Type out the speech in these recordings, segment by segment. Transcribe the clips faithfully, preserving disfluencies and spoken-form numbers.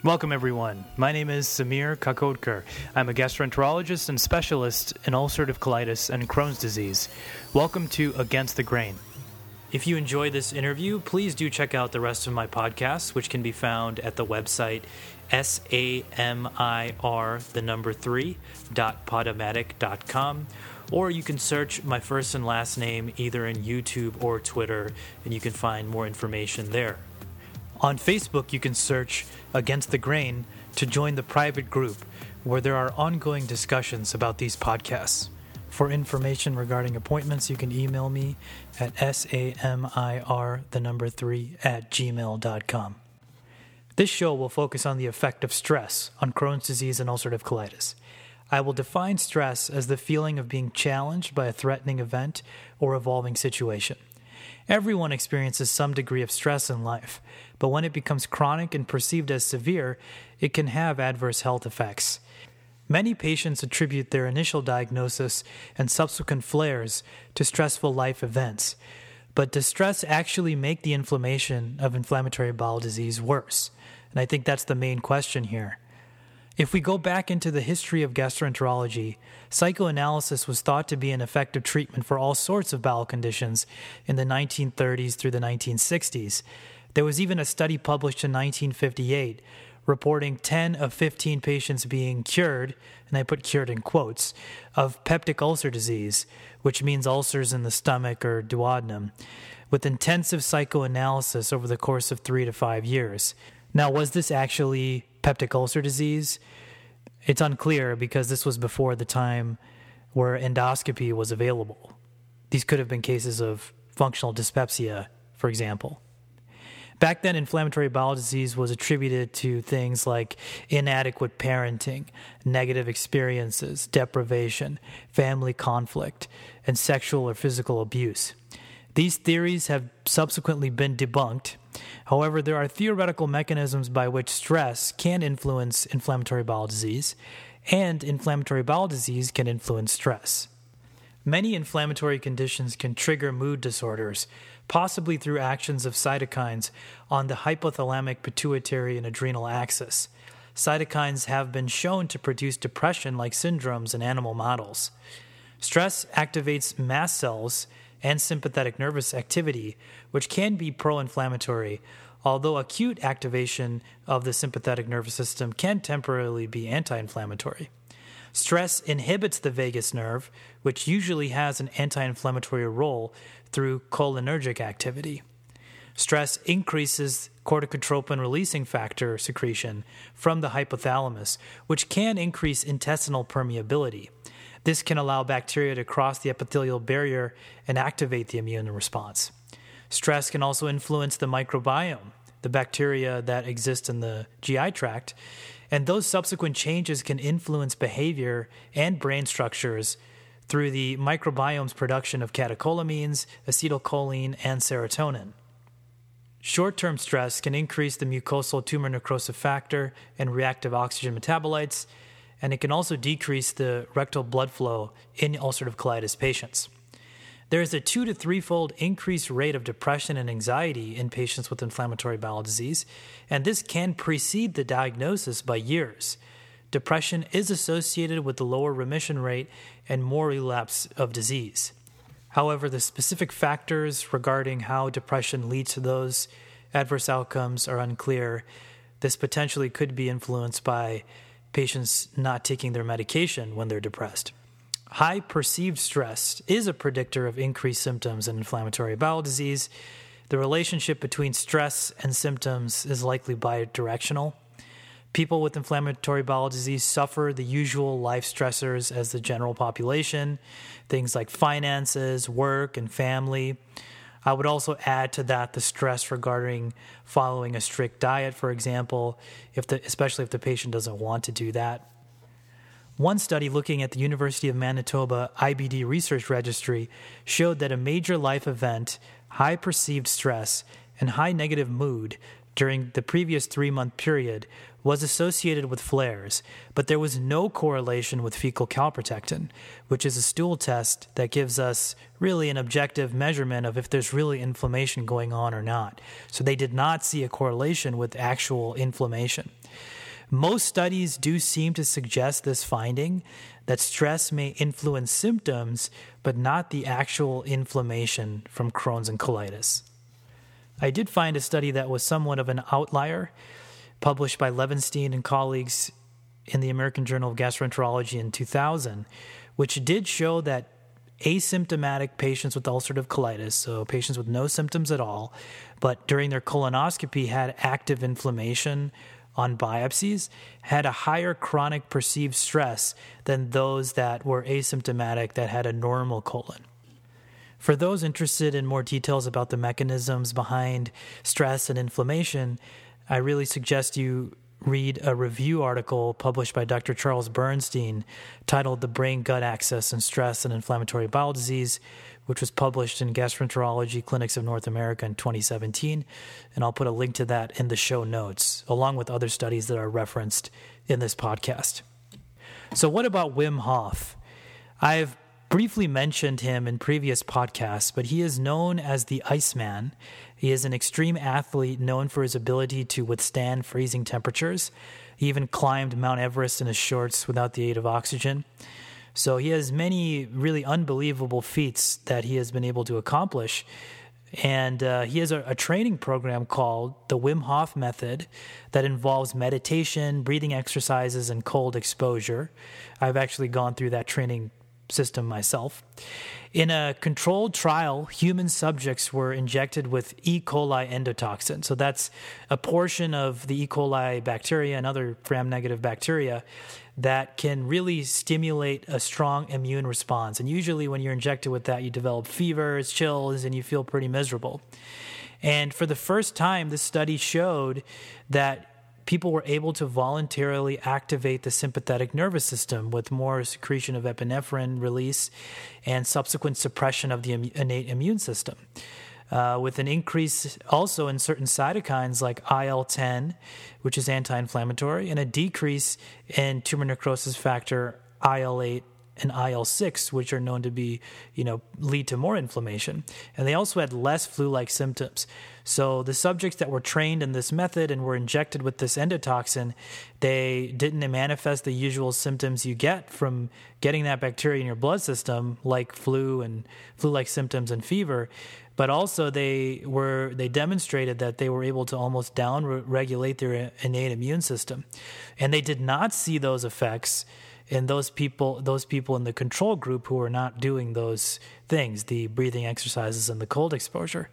Welcome, everyone. My name is Samir Kakodkar. I'm a gastroenterologist and specialist in ulcerative colitis and Crohn's disease. Welcome to Against the Grain. If you enjoy this interview, please do check out the rest of my podcasts, which can be found at the website S A M I R, the number three, dot podomatic dot com. Or you can search my first and last name either in YouTube or Twitter, and you can find more information there. On Facebook, you can search Against the Grain to join the private group where there are ongoing discussions about these podcasts. For information regarding appointments, you can email me at samir, the number three, at gmail dot com. This show will focus on the effect of stress on Crohn's disease and ulcerative colitis. I will define stress as the feeling of being challenged by a threatening event or evolving situation. Everyone experiences some degree of stress in life, but when it becomes chronic and perceived as severe, it can have adverse health effects. Many patients attribute their initial diagnosis and subsequent flares to stressful life events. But does stress actually make the inflammation of inflammatory bowel disease worse? And I think that's the main question here. If we go back into the history of gastroenterology, psychoanalysis was thought to be an effective treatment for all sorts of bowel conditions in the nineteen thirties through the nineteen sixties. There was even a study published in nineteen fifty-eight reporting ten of fifteen patients being cured, and I put cured in quotes, of peptic ulcer disease, which means ulcers in the stomach or duodenum, with intensive psychoanalysis over the course of three to five years. Now, was this actually peptic ulcer disease? It's unclear because this was before the time where endoscopy was available. These could have been cases of functional dyspepsia, for example. Back then, inflammatory bowel disease was attributed to things like inadequate parenting, negative experiences, deprivation, family conflict, and sexual or physical abuse. These theories have subsequently been debunked. However, there are theoretical mechanisms by which stress can influence inflammatory bowel disease, and inflammatory bowel disease can influence stress. Many inflammatory conditions can trigger mood disorders, possibly through actions of cytokines on the hypothalamic, pituitary, and adrenal axis. Cytokines have been shown to produce depression-like syndromes in animal models. Stress activates mast cells and sympathetic nervous activity, which can be pro-inflammatory, although acute activation of the sympathetic nervous system can temporarily be anti-inflammatory. Stress inhibits the vagus nerve, which usually has an anti-inflammatory role through cholinergic activity. Stress increases corticotropin-releasing factor secretion from the hypothalamus, which can increase intestinal permeability. This can allow bacteria to cross the epithelial barrier and activate the immune response. Stress can also influence the microbiome, the bacteria that exist in the G I tract, and those subsequent changes can influence behavior and brain structures through the microbiome's production of catecholamines, acetylcholine, and serotonin. Short-term stress can increase the mucosal tumor necrosis factor and reactive oxygen metabolites, and it can also decrease the rectal blood flow in ulcerative colitis patients. There is a two to threefold increased rate of depression and anxiety in patients with inflammatory bowel disease, and this can precede the diagnosis by years. Depression is associated with the lower remission rate and more relapse of disease. However, the specific factors regarding how depression leads to those adverse outcomes are unclear. This potentially could be influenced by patients not taking their medication when they're depressed. High perceived stress is a predictor of increased symptoms in inflammatory bowel disease. The relationship between stress and symptoms is likely bidirectional. People with inflammatory bowel disease suffer the usual life stressors as the general population, things like finances, work, and family. I would also add to that the stress regarding following a strict diet, for example, if the, especially if the patient doesn't want to do that. One study looking at the University of Manitoba I B D Research Registry showed that a major life event, high perceived stress, and high negative mood during the previous three-month period was associated with flares, but there was no correlation with fecal calprotectin, which is a stool test that gives us really an objective measurement of if there's really inflammation going on or not. So they did not see a correlation with actual inflammation. Most studies do seem to suggest this finding, that stress may influence symptoms, but not the actual inflammation from Crohn's and colitis. I did find a study that was somewhat of an outlier, published by Levenstein and colleagues in the American Journal of Gastroenterology in two thousand, which did show that asymptomatic patients with ulcerative colitis, so patients with no symptoms at all, but during their colonoscopy had active inflammation on biopsies, had a higher chronic perceived stress than those that were asymptomatic that had a normal colon. For those interested in more details about the mechanisms behind stress and inflammation, I really suggest you read a review article published by Doctor Charles Bernstein titled The Brain-Gut Axis and Stress and Inflammatory Bowel Disease, which was published in Gastroenterology Clinics of North America in twenty seventeen. And I'll put a link to that in the show notes, along with other studies that are referenced in this podcast. So what about Wim Hof? I've briefly mentioned him in previous podcasts, but he is known as the Iceman. He is an extreme athlete known for his ability to withstand freezing temperatures. He even climbed Mount Everest in his shorts without the aid of oxygen. So he has many really unbelievable feats that he has been able to accomplish. And uh, he has a, a training program called the Wim Hof Method that involves meditation, breathing exercises, and cold exposure. I've actually gone through that training system myself. In a controlled trial, human subjects were injected with E. coli endotoxin. So that's a portion of the E. coli bacteria and other gram-negative bacteria that can really stimulate a strong immune response. And usually when you're injected with that, you develop fevers, chills, and you feel pretty miserable. And for the first time, this study showed that people were able to voluntarily activate the sympathetic nervous system with more secretion of epinephrine release and subsequent suppression of the innate immune system, uh, with an increase also in certain cytokines like I L ten, which is anti-inflammatory, and a decrease in tumor necrosis factor I L eight and I L six, which are known to be, you know, lead to more inflammation. And they also had less flu-like symptoms. So the subjects that were trained in this method and were injected with this endotoxin, they didn't manifest the usual symptoms you get from getting that bacteria in your blood system, like flu and flu-like symptoms and fever. But also they were they demonstrated that they were able to almost down-regulate their innate immune system. And they did not see those effects in those people those people in the control group who were not doing those things, the breathing exercises and the cold exposure.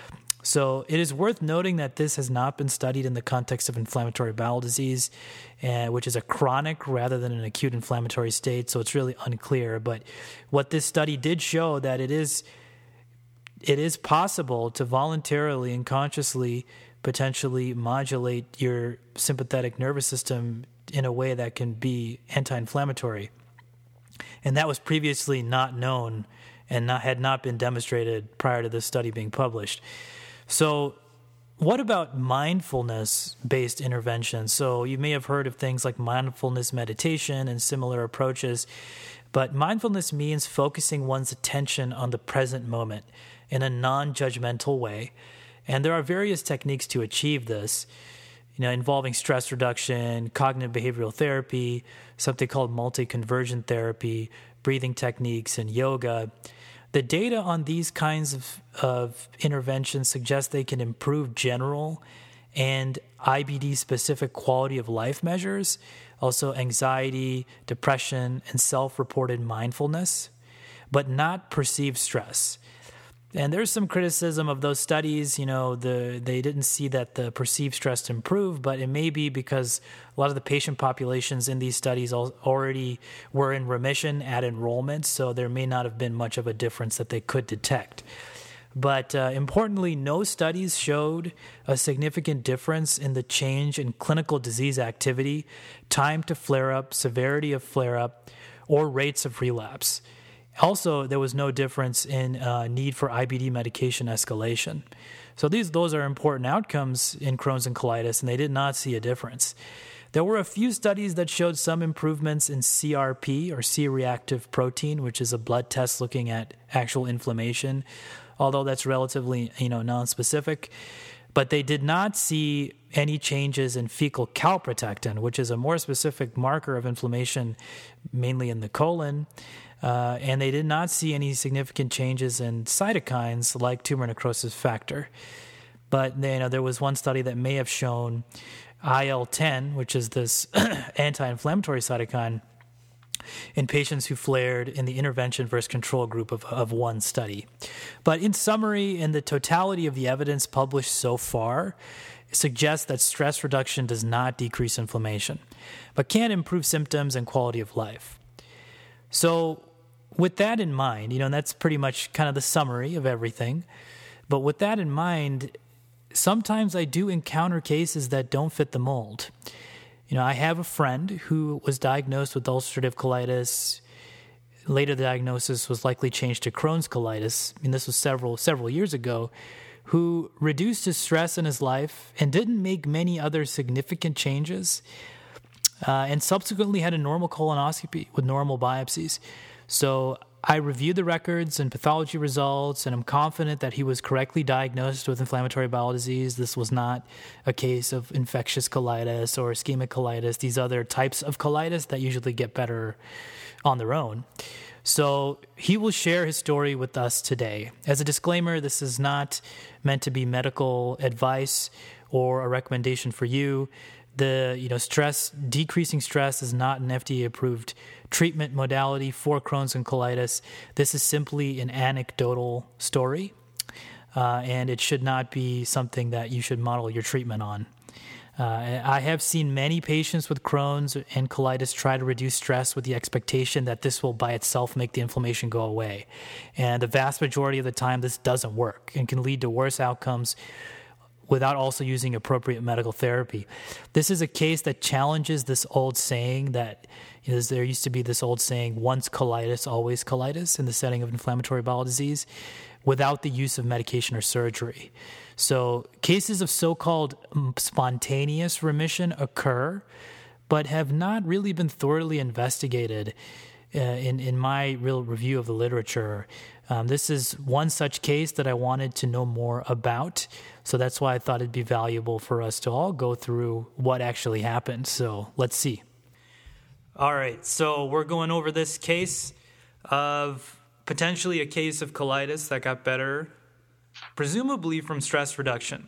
So it is worth noting that this has not been studied in the context of inflammatory bowel disease, uh, which is a chronic rather than an acute inflammatory state, so it's really unclear. But what this study did show that it is it is possible to voluntarily and consciously potentially modulate your sympathetic nervous system in a way that can be anti-inflammatory. And that was previously not known and not, had not been demonstrated prior to this study being published. So what about mindfulness-based interventions? So you may have heard of things like mindfulness meditation and similar approaches, but mindfulness means focusing one's attention on the present moment in a non-judgmental way. And there are various techniques to achieve this, you know, involving stress reduction, cognitive behavioral therapy, something called multi-conversion therapy, breathing techniques, and yoga. The data on these kinds of, of interventions suggest they can improve general and I B D-specific quality of life measures, also anxiety, depression, and self-reported mindfulness, but not perceived stress. And there's some criticism of those studies. You know, the they didn't see that the perceived stress improved, but it may be because a lot of the patient populations in these studies already were in remission at enrollment, so there may not have been much of a difference that they could detect. But uh, importantly, no studies showed a significant difference in the change in clinical disease activity, time to flare-up, severity of flare-up, or rates of relapse. Also, there was no difference in uh, need for I B D medication escalation. So these those are important outcomes in Crohn's and colitis, and they did not see a difference. There were a few studies that showed some improvements in C R P, or C-reactive protein, which is a blood test looking at actual inflammation, although that's relatively, you know, nonspecific. But they did not see any changes in fecal calprotectin, which is a more specific marker of inflammation, mainly in the colon. Uh, and they did not see any significant changes in cytokines like tumor necrosis factor. But you know, there was one study that may have shown I L ten, which is this anti-inflammatory cytokine, in patients who flared in the intervention versus control group of, of one study. But in summary, in the totality of the evidence published so far, it suggests that stress reduction does not decrease inflammation, but can improve symptoms and quality of life. So with that in mind, you know, and that's pretty much kind of the summary of everything. But with that in mind, sometimes I do encounter cases that don't fit the mold. You know, I have a friend who was diagnosed with ulcerative colitis. Later, the diagnosis was likely changed to Crohn's colitis, and this was several several years ago, who reduced his stress in his life and didn't make many other significant changes, uh, and subsequently had a normal colonoscopy with normal biopsies. So I reviewed the records and pathology results, and I'm confident that he was correctly diagnosed with inflammatory bowel disease. This was not a case of infectious colitis or ischemic colitis, these other types of colitis that usually get better on their own. So he will share his story with us today. As a disclaimer, this is not meant to be medical advice or a recommendation for you. The you know stress decreasing stress is not an F D A-approved treatment modality for Crohn's and colitis. This is simply an anecdotal story, uh, and it should not be something that you should model your treatment on. Uh, I have seen many patients with Crohn's and colitis try to reduce stress with the expectation that this will by itself make the inflammation go away. And the vast majority of the time, this doesn't work and can lead to worse outcomes without also using appropriate medical therapy. This is a case that challenges this old saying that you know, there used to be this old saying, once colitis, always colitis, in the setting of inflammatory bowel disease, without the use of medication or surgery. So cases of so-called spontaneous remission occur, but have not really been thoroughly investigated uh, in, in my real review of the literature. Um, this is one such case that I wanted to know more about. So that's why I thought it'd be valuable for us to all go through what actually happened. So let's see. All right. So we're going over this case of potentially a case of colitis that got better, presumably from stress reduction.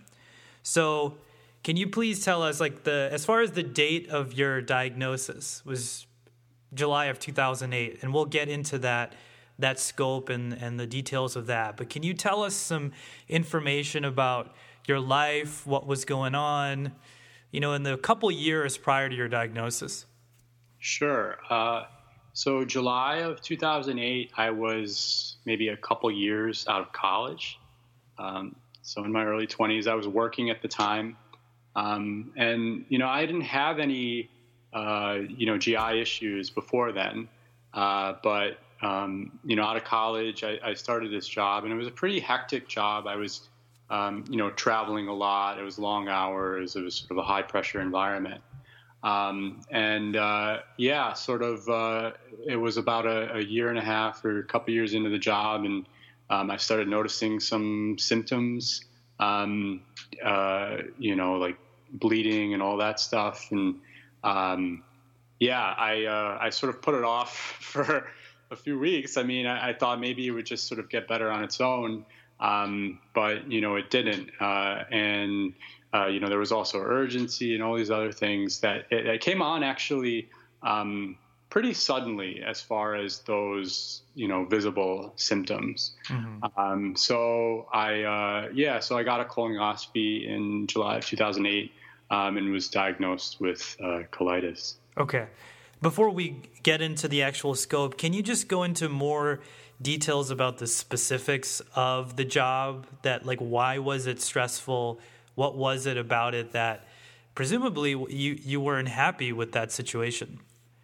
So can you please tell us, like, the as far as the date of your diagnosis was July of two thousand eight, and we'll get into that that scope and, and the details of that. But can you tell us some information about your life, what was going on, you know, in the couple years prior to your diagnosis? Sure. Uh, so July of two thousand eight, I was maybe a couple years out of college. Um, so in my early twenties, I was working at the time. Um, and, you know, I didn't have any, uh, you know, G I issues before then. Uh, but, um, you know, out of college, I, I started this job, and it was a pretty hectic job. I was, um, you know, traveling a lot. It was long hours. It was sort of a high pressure environment. Um, and, uh, yeah, sort of, uh, it was about a, a year and a half or a couple years into the job. And, um, I started noticing some symptoms, um, uh, you know, like bleeding and all that stuff. And, um, yeah, I, uh, I sort of put it off for a few weeks. I mean, I, I thought maybe it would just sort of get better on its own. Um, but, you know, it didn't. Uh, and, Uh, you know, there was also urgency and all these other things that it, it came on actually um, pretty suddenly as far as those, you know, visible symptoms. Mm-hmm. Um, so I, uh, yeah, so I got a colonoscopy in July of two thousand eight um, and was diagnosed with uh, colitis. Okay. Before we get into the actual scope, can you just go into more details about the specifics of the job? That, like, why was it stressful? What was it about it that presumably you, you weren't happy with that situation?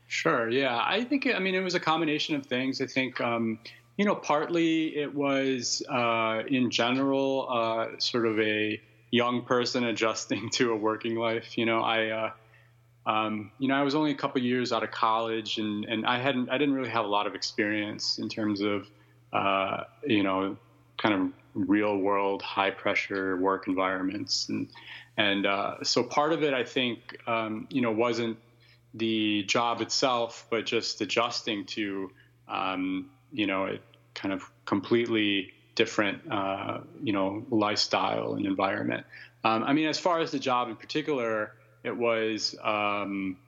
Sure. Yeah. I think, I mean, it was a combination of things. I think, um, you know, partly it was, uh, in general, uh, sort of a young person adjusting to a working life. You know, I, uh, um, you know, I was only a couple years out of college, and, and I hadn't, I didn't really have a lot of experience in terms of, uh, you know, kind of real world, high pressure work environments. And, and, uh, so part of it, I think, um, you know, wasn't the job itself, but just adjusting to, um, you know, a kind of completely different, uh, you know, lifestyle and environment. Um, I mean, as far as the job in particular, it was, um,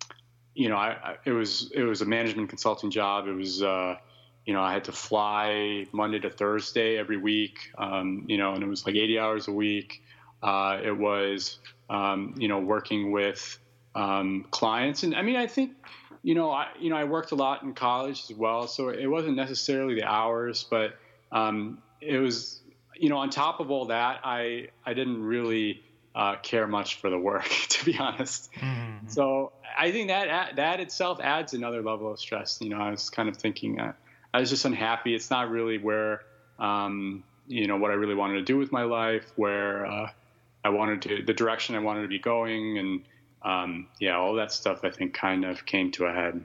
you know, I, I, it was, it was a management consulting job. It was, uh, you know, I had to fly Monday to Thursday every week, um, you know, and it was like eighty hours a week. Uh, it was, um, you know, working with, Um, clients. And I mean, I think, you know, I, you know, I worked a lot in college as well, so it wasn't necessarily the hours, but, um, it was, you know, on top of all that, I, I didn't really, uh, care much for the work, to be honest. Mm-hmm. So I think that, that itself adds another level of stress. You know, I was kind of thinking, uh, I was just unhappy. It's not really where, um, you know, what I really wanted to do with my life, where, uh, I wanted to, the direction I wanted to be going. And, Um, yeah, all that stuff I think kind of came to a head.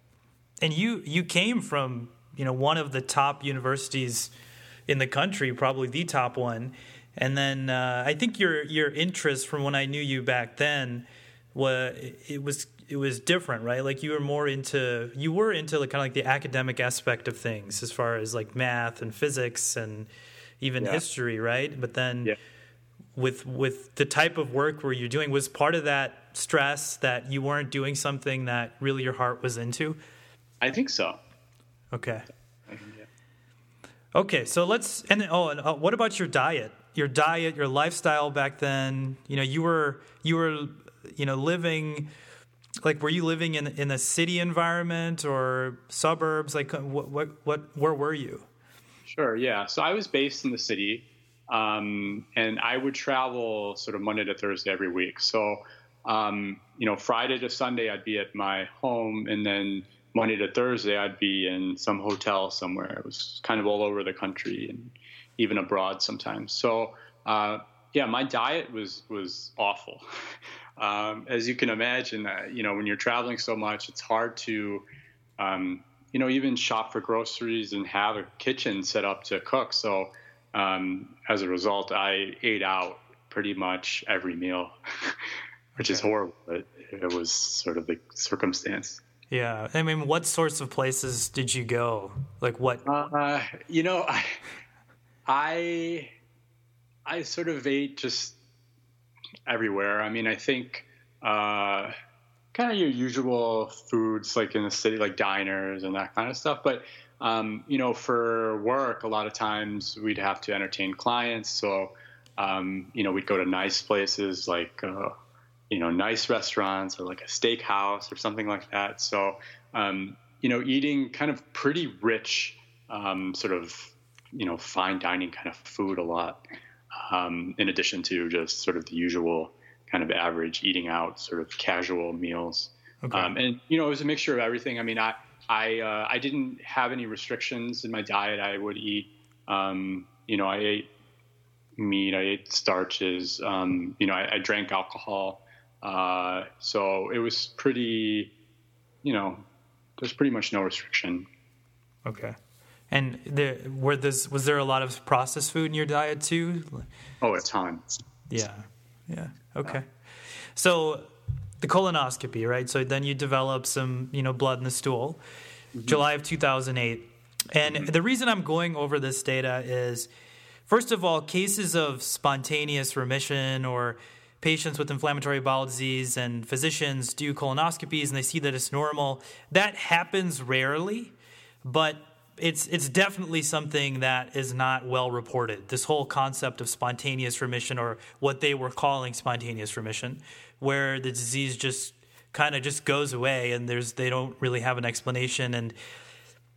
And you you came from, you know, one of the top universities in the country, probably the top one. And then uh, I think your your interest from when I knew you back then was it was it was different, right? Like you were more into you were into like kind of like the academic aspect of things, as far as like math and physics and even yeah. history, right? But then yeah. with with the type of work where you're doing, was part of that stress that you weren't doing something that really your heart was into? I think so. Okay. Okay, so let's and oh, and uh, what about your diet? Your diet, your lifestyle back then. You know, you were you were you know living like were you living in in a city environment or suburbs? Like what what what where were you? Sure. Yeah. So I was based in the city, um, and I would travel sort of Monday to Thursday every week. So. Um, you know, Friday to Sunday, I'd be at my home, and then Monday to Thursday, I'd be in some hotel somewhere. It was kind of all over the country and even abroad sometimes. So, uh, yeah, my diet was, was awful. um, as you can imagine, uh, you know, when you're traveling so much, it's hard to, um, you know, even shop for groceries and have a kitchen set up to cook. So, um, as a result, I ate out pretty much every meal. Which okay. is horrible, but it was sort of the circumstance. Yeah. I mean, what sorts of places did you go? Like what? Uh, you know, I, I, I sort of ate just everywhere. I mean, I think uh, kind of your usual foods, like in the city, like diners and that kind of stuff. But, um, you know, for work, a lot of times we'd have to entertain clients. So, um, you know, we'd go to nice places like, uh, you know, nice restaurants or like a steakhouse or something like that. So, um, you know, eating kind of pretty rich, um, sort of, you know, fine dining kind of food a lot, um, in addition to just sort of the usual kind of average eating out sort of casual meals. Okay. Um, and, you know, it was a mixture of everything. I mean, I, I, uh, I didn't have any restrictions in my diet. I would eat, um, you know, I ate meat, I ate starches, um, you know, I, I drank alcohol. Uh, so it was pretty, you know, there's pretty much no restriction. Okay. And there, were this, was there a lot of processed food in your diet too? Oh, a ton. Yeah. Yeah. Okay. Uh, so the colonoscopy, right? So then you develop some, you know, blood in the stool, mm-hmm. July of two thousand eight. And mm-hmm. the reason I'm going over this data is, first of all, cases of spontaneous remission or patients with inflammatory bowel disease and physicians do colonoscopies and they see that it's normal. That happens rarely, but it's it's definitely something that is not well reported. This whole concept of spontaneous remission, or what they were calling spontaneous remission, where the disease just kind of just goes away and there's they don't really have an explanation. And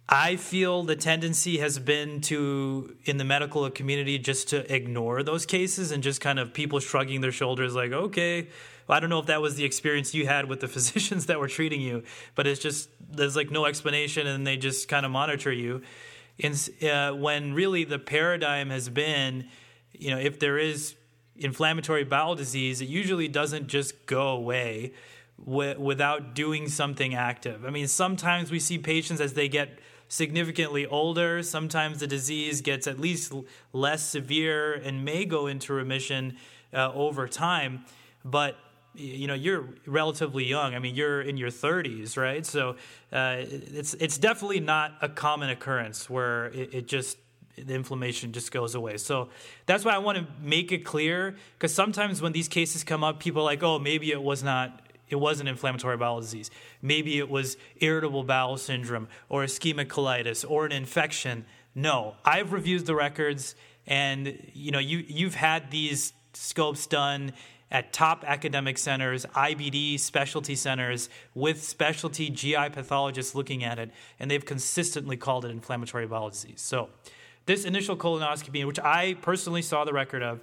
I feel the tendency has been to, in the medical community, just to ignore those cases and just kind of people shrugging their shoulders like, okay, I don't know if that was the experience you had with the physicians that were treating you, but it's just, there's like no explanation and they just kind of monitor you. And uh, when really the paradigm has been, you know, if there is inflammatory bowel disease, it usually doesn't just go away w- without doing something active. I mean, sometimes we see patients as they get significantly older, sometimes the disease gets at least l- less severe and may go into remission uh, over time. But you know, you're relatively young. I mean, you're in your thirties, right? So uh, it's it's definitely not a common occurrence where it, it just the inflammation just goes away. So that's why I want to make it clear, because sometimes when these cases come up, people are like, oh, maybe it was not. It wasn't inflammatory bowel disease. Maybe it was irritable bowel syndrome or ischemic colitis or an infection. No, I've reviewed the records, and you know, you you've had these scopes done at top academic centers, I B D specialty centers, with specialty G I pathologists looking at it, and they've consistently called it inflammatory bowel disease. So this initial colonoscopy, which I personally saw the record of,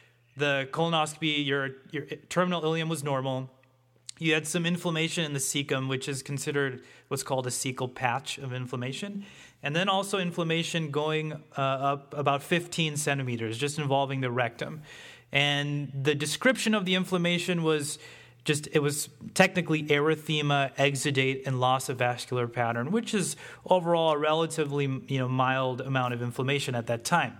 the colonoscopy, your, your terminal ileum was normal. You had some inflammation in the cecum, which is considered what's called a cecal patch of inflammation. And then also inflammation going uh, up about fifteen centimeters, just involving the rectum. And the description of the inflammation was just, it was technically erythema, exudate, and loss of vascular pattern, which is overall a relatively, you know, mild amount of inflammation at that time.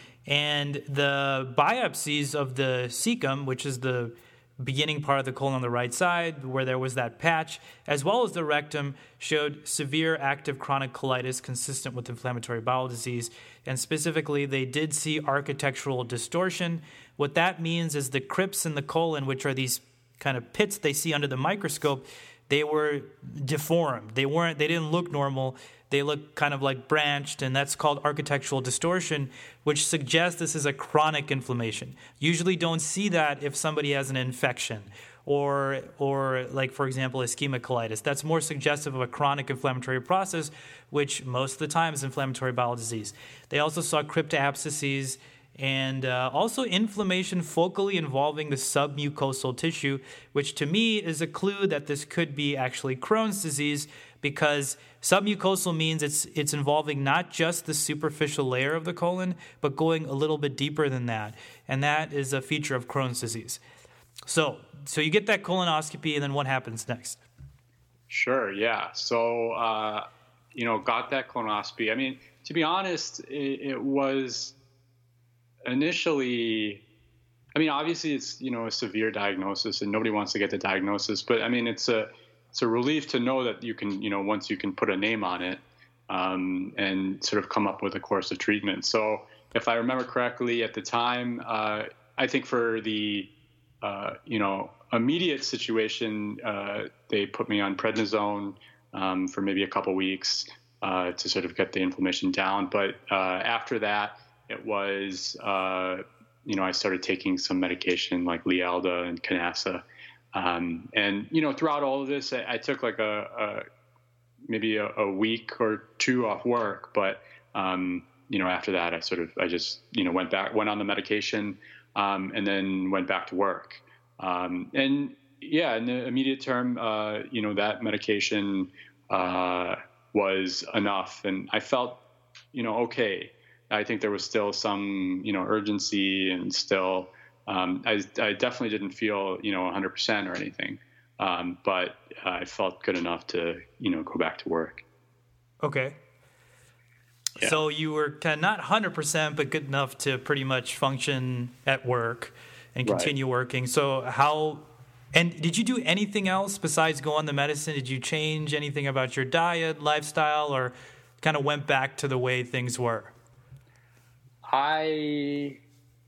And the biopsies of the cecum, which is the beginning part of the colon on the right side where there was that patch, as well as the rectum, showed severe active chronic colitis consistent with inflammatory bowel disease. And specifically, they did see architectural distortion. What that means is the crypts in the colon, which are these kind of pits they see under the microscope, they were deformed. They weren't, they didn't look normal. They look kind of like branched, and that's called architectural distortion, which suggests this is a chronic inflammation. Usually don't see that if somebody has an infection or, or like, for example, ischemic colitis. That's more suggestive of a chronic inflammatory process, which most of the time is inflammatory bowel disease. They also saw cryptabscesses and uh, also inflammation focally involving the submucosal tissue, which to me is a clue that this could be actually Crohn's disease, because submucosal means it's it's involving not just the superficial layer of the colon, but going a little bit deeper than that. And that is a feature of Crohn's disease. So, so you get that colonoscopy, and then what happens next? Sure, yeah. So, uh, you know, got that colonoscopy. I mean, to be honest, it, it was initially, I mean, obviously it's, you know, a severe diagnosis and nobody wants to get the diagnosis, but I mean, it's a, it's a relief to know that you can, you know, once you can put a name on it, um, and sort of come up with a course of treatment. So if I remember correctly at the time, uh, I think for the, uh, you know, immediate situation, uh, they put me on prednisone, um, for maybe a couple weeks, uh, to sort of get the inflammation down. But, uh, after that, it was, uh, you know, I started taking some medication like Lialda and Canasa. Um, and, you know, throughout all of this, I, I took like a, a maybe a, a week or two off work. But, um, you know, after that, I sort of, I just, you know, went back, went on the medication, um, and then went back to work. Um, and yeah, in the immediate term, uh, you know, that medication, uh, was enough. And I felt, you know, okay. I think there was still some, you know, urgency and still, um, I, I definitely didn't feel, you know, one hundred percent or anything. Um, but uh, I felt good enough to, you know, go back to work. Okay. Yeah. So you were kind of not one hundred percent, but good enough to pretty much function at work and continue right. working. So how, and did you do anything else besides go on the medicine? Did you change anything about your diet, lifestyle, or kind of went back to the way things were? I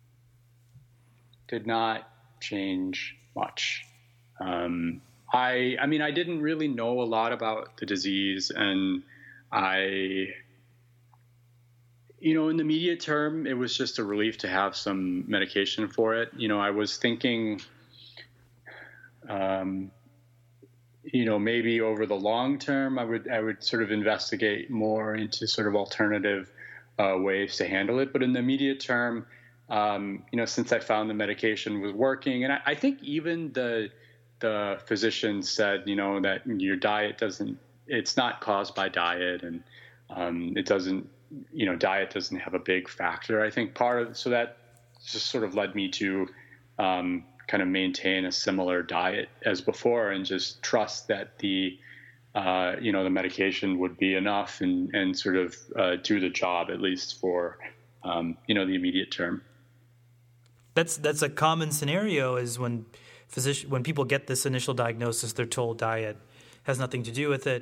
did not change much. Um, I, I mean, I didn't really know a lot about the disease, and I, you know, in the immediate term, it was just a relief to have some medication for it. You know, I was thinking, um, you know, maybe over the long term, I would I would sort of investigate more into sort of alternative uh, ways to handle it. But in the immediate term, um, you know, since I found the medication was working, and I, I think even the the physician said, you know, that your diet doesn't, it's not caused by diet, and um, it doesn't, you know, diet doesn't have a big factor. I think part of, so that just sort of led me to um, kind of maintain a similar diet as before, and just trust that the, uh, you know, the medication would be enough and, and sort of uh, do the job, at least for, um, you know, the immediate term. That's, that's a common scenario, is when physician, when people get this initial diagnosis, they're told diet has nothing to do with it.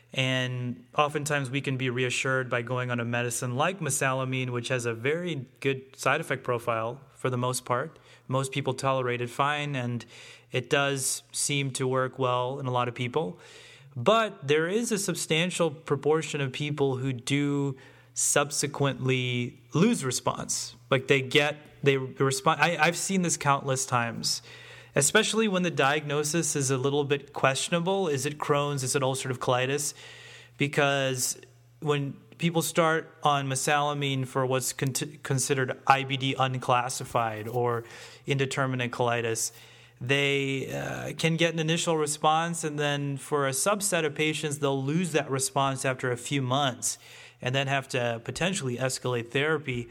And oftentimes we can be reassured by going on a medicine like mesalamine, which has a very good side effect profile for the most part. Most people tolerate it fine, and it does seem to work well in a lot of people. But there is a substantial proportion of people who do subsequently lose response. Like they get, they respond. I, I've seen this countless times, especially when the diagnosis is a little bit questionable. Is it Crohn's? Is it ulcerative colitis? Because when people start on mesalamine for what's con- considered I B D unclassified or indeterminate colitis, they uh, can get an initial response, and then for a subset of patients, they'll lose that response after a few months and then have to potentially escalate therapy.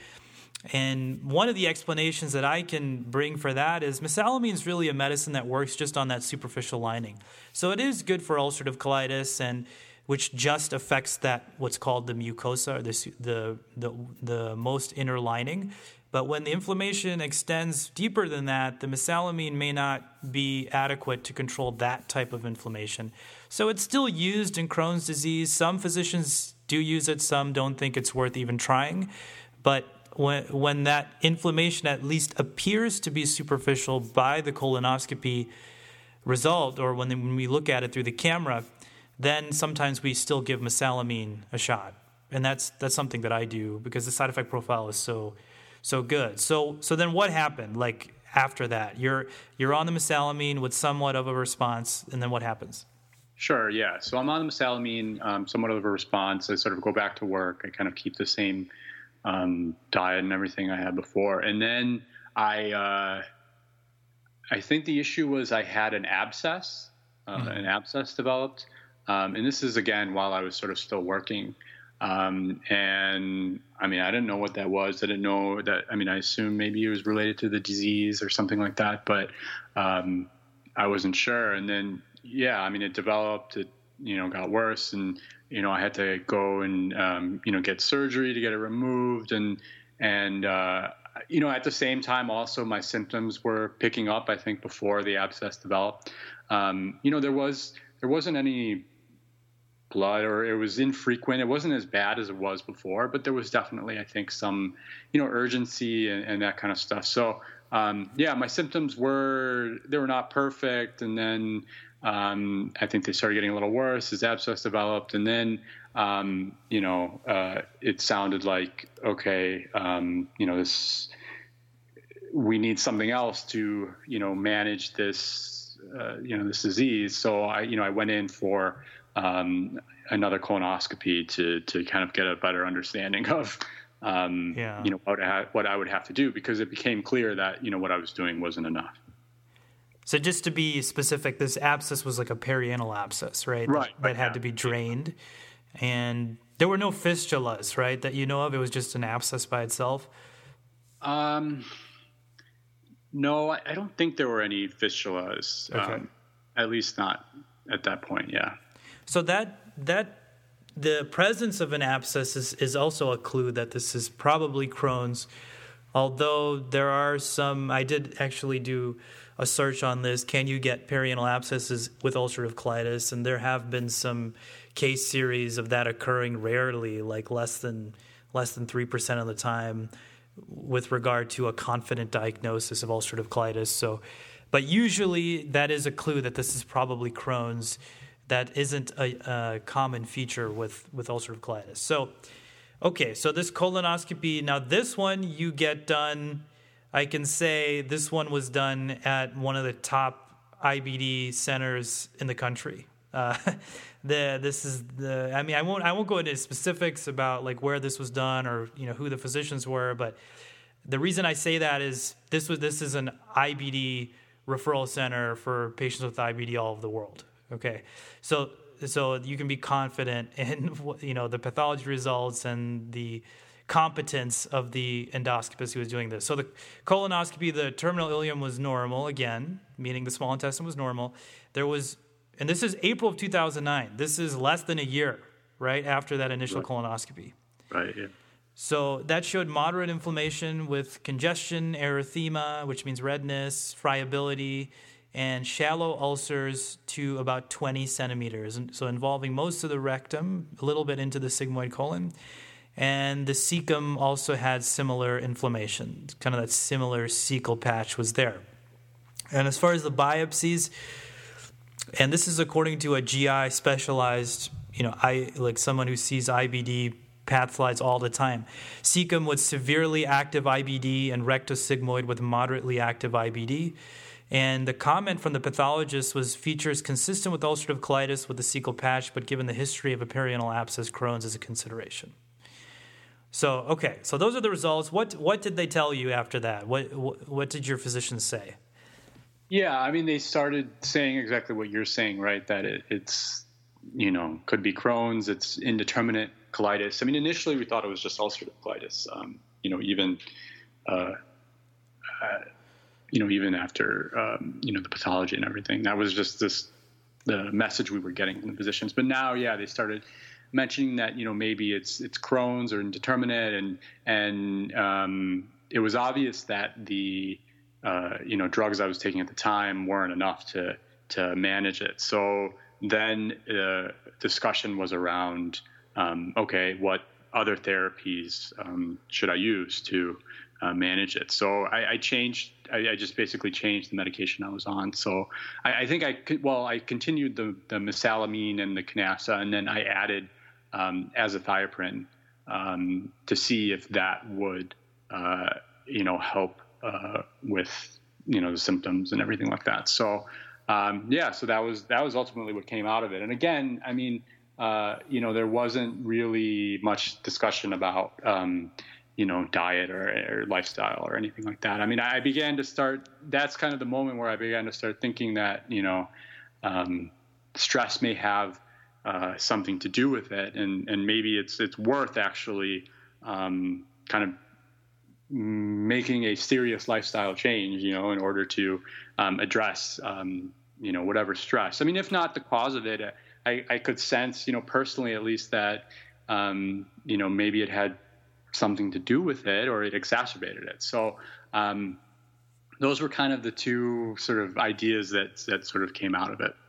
And one of the explanations that I can bring for that is mesalamine is really a medicine that works just on that superficial lining. So it is good for ulcerative colitis, and which just affects that what's called the mucosa, or the the the, the most inner lining. But when the inflammation extends deeper than that, the mesalamine may not be adequate to control that type of inflammation. So it's still used in Crohn's disease. Some physicians do use it, some don't think it's worth even trying. But when when that inflammation at least appears to be superficial by the colonoscopy result, or when, when we look at it through the camera, then sometimes we still give mesalamine a shot. And that's that's something that I do because the side effect profile is so so good. So so then what happened? Like after that, you're you're on the mesalamine with somewhat of a response, and then what happens? Sure, yeah. So I'm on the mesalamine, um, somewhat of a response. I sort of go back to work. I kind of keep the same um, diet and everything I had before. And then I, uh, I think the issue was I had an abscess, uh, mm-hmm. an abscess developed. Um, and this is, again, while I was sort of still working. Um, and I mean, I didn't know what that was. I didn't know that, I mean, I assumed maybe it was related to the disease or something like that, but um, I wasn't sure. And then, yeah, I mean, it developed, it, you know, got worse, and, you know, I had to go and, um, you know, get surgery to get it removed. And, and, uh, you know, at the same time, also my symptoms were picking up, I think, before the abscess developed. Um, you know, there was, there wasn't any blood, or it was infrequent. It wasn't as bad as it was before, but there was definitely, I think, some, you know, urgency and, and that kind of stuff. So, um, yeah, my symptoms were, they were not perfect. And then, um, I think they started getting a little worse as abscess developed. And then, um, you know, uh, it sounded like, okay, um, you know, this, we need something else to, you know, manage this, uh, you know, this disease. So I, you know, I went in for, um, another colonoscopy to, to kind of get a better understanding of, um, yeah. you know, what I, what I would have to do, because it became clear that, you know, what I was doing wasn't enough. So just to be specific, this abscess was like a perianal abscess, right? Right. That, that had yeah. to be drained. And there were no fistulas, right, that you know of? It was just an abscess by itself? Um, no, I, I don't think there were any fistulas, okay. um, at least not at that point, yeah. So that that the presence of an abscess is, is also a clue that this is probably Crohn's, although there are some, I did actually do a search on this, can you get perianal abscesses with ulcerative colitis? And there have been some case series of that occurring rarely, like less than less than three percent of the time, with regard to a confident diagnosis of ulcerative colitis. So, but usually that is a clue that this is probably Crohn's. That isn't a, a common feature with, with ulcerative colitis. So, okay, so this colonoscopy, now this one you get done, I can say this one was done at one of the top I B D centers in the country. Uh, the this is the. I mean, I won't I won't go into specifics about like where this was done or you know who the physicians were, but the reason I say that is this was this is an I B D referral center for patients with I B D all over the world. Okay, so so you can be confident in you know the pathology results and the competence of the endoscopist who was doing this. So the colonoscopy, the terminal ileum was normal again, meaning the small intestine was normal. There was, and this is April of two thousand nine. This is less than a year, right, after that initial right. colonoscopy. Right, yeah. So that showed moderate inflammation with congestion, erythema, which means redness, friability, and shallow ulcers to about twenty centimeters. And so involving most of the rectum, a little bit into the sigmoid colon. And the cecum also had similar inflammation, kind of that similar cecal patch was there. And as far as the biopsies, and this is according to a G I specialized, you know, I like someone who sees I B D path slides all the time. Cecum with severely active I B D and rectosigmoid with moderately active I B D. And the comment from the pathologist was features consistent with ulcerative colitis with the cecal patch, but given the history of a perianal abscess, Crohn's is a consideration. So, okay, so those are the results. What what did they tell you after that? What what, what did your physicians say? Yeah, I mean, they started saying exactly what you're saying, right? That it, it's, you know, could be Crohn's, it's indeterminate colitis. I mean, initially we thought it was just ulcerative colitis, um, you know, even, uh, uh, you know, even after, um, you know, the pathology and everything. That was just this, the message we were getting from the physicians. But now, yeah, they started mentioning that, you know, maybe it's it's Crohn's or indeterminate, and and um, it was obvious that the uh, you know drugs I was taking at the time weren't enough to to manage it. So then uh, discussion was around, um, okay, what other therapies um, should I use to uh, manage it? So I, I changed. I, I just basically changed the medication I was on. So I, I think I could, well, I continued the the mesalamine and the Canasta, and then I added Um, azathioprine um, to see if that would, uh, you know, help uh, with, you know, the symptoms and everything like that. So, um, yeah, so that was that was ultimately what came out of it. And again, I mean, uh, you know, there wasn't really much discussion about, um, you know, diet or, or lifestyle or anything like that. I mean, I began to start. That's kind of the moment where I began to start thinking that, you know, um, stress may have Uh, something to do with it, and and maybe it's it's worth actually um, kind of making a serious lifestyle change, you know, in order to um, address um, you know whatever stress. I mean, if not the cause of it, I, I could sense, you know, personally at least that um, you know maybe it had something to do with it, or it exacerbated it. So um, those were kind of the two sort of ideas that that sort of came out of it.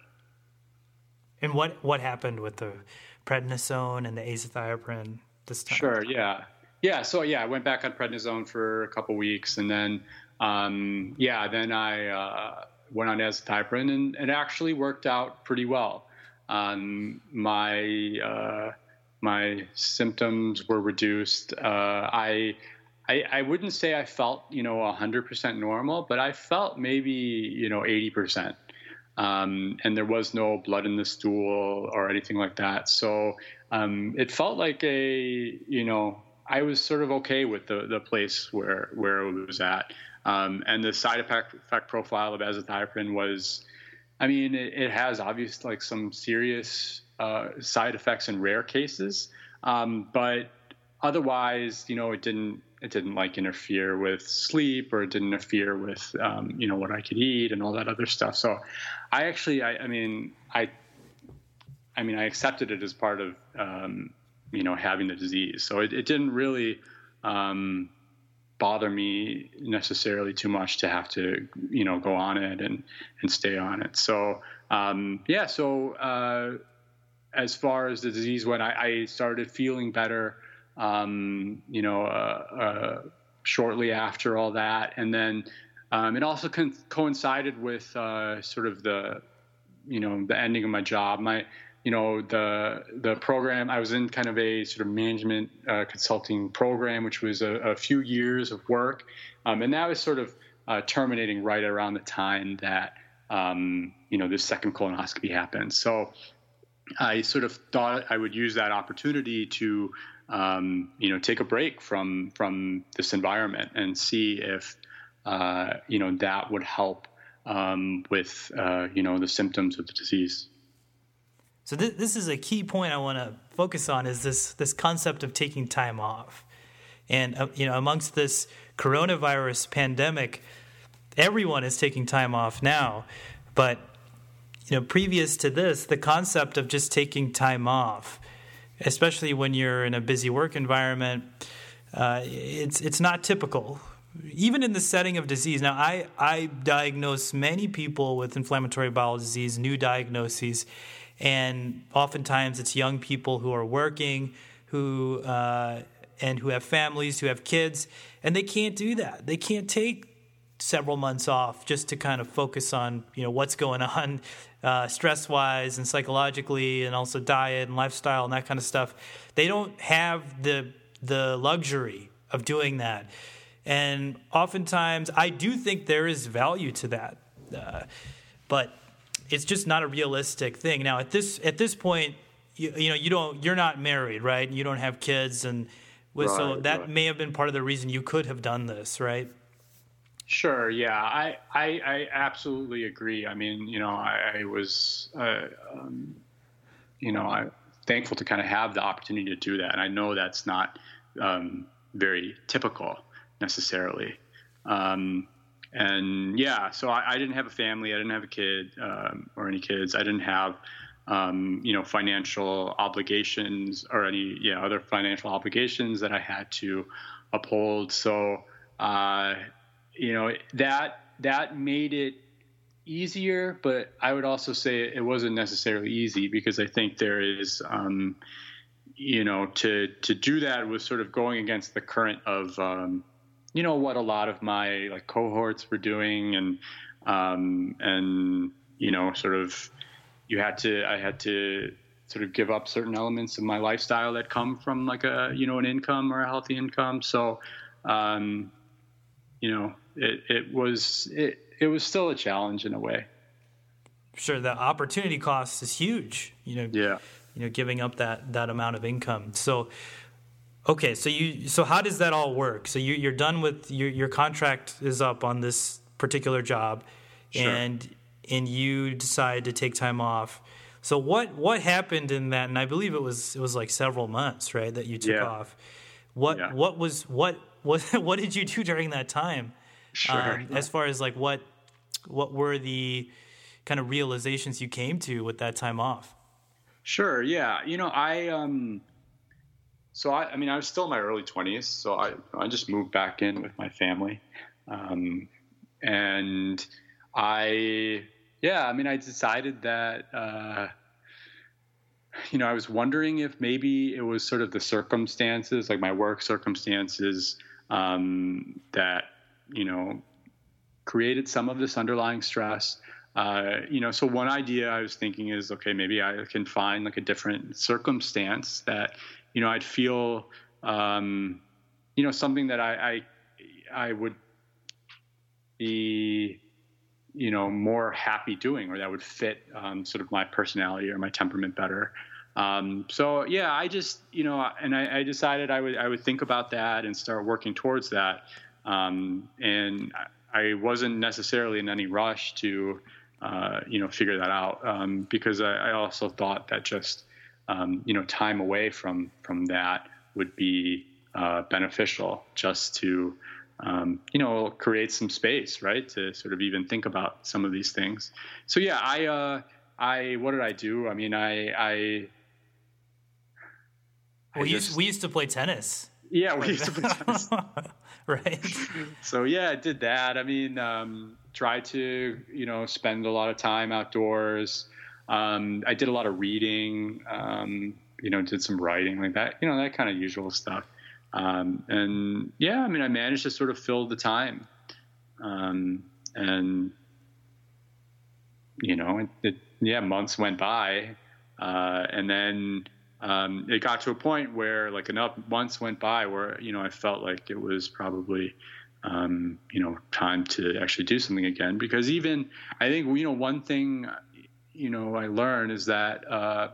And what, what happened with the prednisone and the azathioprine this time? Sure, yeah. Yeah, so yeah, I went back on prednisone for a couple weeks, and then, um, yeah, then I uh, went on azathioprine, and it actually worked out pretty well. Um, my uh, my symptoms were reduced. Uh, I, I I wouldn't say I felt, you know, one hundred percent normal, but I felt maybe, you know, eighty percent. Um, and there was no blood in the stool or anything like that. So um, it felt like a, you know, I was sort of okay with the, the place where, where it was at. Um, and the side effect, effect profile of azathioprine was, I mean, it, it has obviously like some serious uh, side effects in rare cases. Um, but otherwise, you know, it didn't, it didn't like interfere with sleep, or it didn't interfere with, um, you know, what I could eat and all that other stuff. So I actually, I, I mean, I, I mean, I accepted it as part of, um, you know, having the disease. So it, it didn't really um, bother me necessarily too much to have to, you know, go on it and, and stay on it. So, um, yeah, so uh, as far as the disease went, I, I started feeling better. Um, you know, uh, uh, shortly after all that. And then um, it also con- coincided with uh, sort of the, you know, the ending of my job. My, you know, the the program, I was in kind of a sort of management uh, consulting program, which was a, a few years of work. Um, and that was sort of uh, terminating right around the time that um, you know, this second colonoscopy happened. So I sort of thought I would use that opportunity to, um, you know, take a break from from this environment and see if, uh, you know, that would help um, with, uh, you know, the symptoms of the disease. So th- this is a key point I want to focus on, is this this concept of taking time off. And, uh, you know, amongst this coronavirus pandemic, everyone is taking time off now. But, you know, previous to this, the concept of just taking time off, especially when you're in a busy work environment, uh, it's it's not typical, even in the setting of disease. Now, I, I diagnose many people with inflammatory bowel disease, new diagnoses, and oftentimes it's young people who are working, who uh, and who have families, who have kids, and they can't do that. They can't take several months off just to kind of focus on, you know, what's going on uh, stress-wise and psychologically, and also diet and lifestyle and that kind of stuff. They don't have the the luxury of doing that. And oftentimes, I do think there is value to that, uh, but it's just not a realistic thing. Now, at this at this point, you, you know, you don't you're not married, right? You don't have kids, and with, right, so that right. may have been part of the reason you could have done this, right? Sure. Yeah, I, I, I absolutely agree. I mean, you know, I, I was, uh, um, you know, I'm thankful to kind of have the opportunity to do that. And I know that's not um, very typical necessarily. Um, and yeah, so I, I didn't have a family. I didn't have a kid um, or any kids. I didn't have, um, you know, financial obligations or any, yeah, other financial obligations that I had to uphold. So, uh, you know, that that made it easier, but I would also say it wasn't necessarily easy, because I think there is, um, you know, to to do that was sort of going against the current of, um, you know, what a lot of my like cohorts were doing, and um, and you know, sort of you had to I had to sort of give up certain elements of my lifestyle that come from like a, you know, an income or a healthy income. So, um, you know. It, it was it, it was still a challenge in a way. Sure, the opportunity cost is huge. You know, yeah. You know, giving up that, that amount of income. So, okay, so you so how does that all work? So you you're done with your your contract is up on this particular job, sure. and and you decide to take time off. So what what happened in that? And I believe it was it was like several months, right, that you took yeah. off. What yeah. what was what what what did you do during that time? Sure. Um, as far as like what, what were the kind of realizations you came to with that time off? Sure. Yeah. You know, I, um, so I, I mean, I was still in my early twenties, so I, I just moved back in with my family. Um, and I, yeah, I mean, I decided that, uh, you know, I was wondering if maybe it was sort of the circumstances, like my work circumstances, um, that, you know, created some of this underlying stress. Uh, you know, so one idea I was thinking is, okay, maybe I can find like a different circumstance that, you know, I'd feel, um, you know, something that I, I, I would be, you know, more happy doing, or that would fit um, sort of my personality or my temperament better. Um, so yeah, I just, you know, and I, I decided I would, I would think about that and start working towards that. Um, and I wasn't necessarily in any rush to, uh, you know, figure that out, um, because I, I also thought that just, um, you know, time away from, from that would be, uh, beneficial, just to, um, you know, create some space, right, to sort of even think about some of these things. So yeah, I, uh, I, what did I do? I mean, I, I, well, I just, we used to play tennis. Yeah, we used to play tennis. Right. So yeah, I did that. I mean, um, tried to, you know, spend a lot of time outdoors. Um, I did a lot of reading, um, you know, did some writing like that, you know, that kind of usual stuff. Um, and yeah, I mean, I managed to sort of fill the time. Um, and, you know, it, it, yeah, months went by. Uh, and then, Um, it got to a point where like enough months went by where, you know, I felt like it was probably um, you know, time to actually do something again. Because even I think, you know, one thing, you know, I learned is that, uh,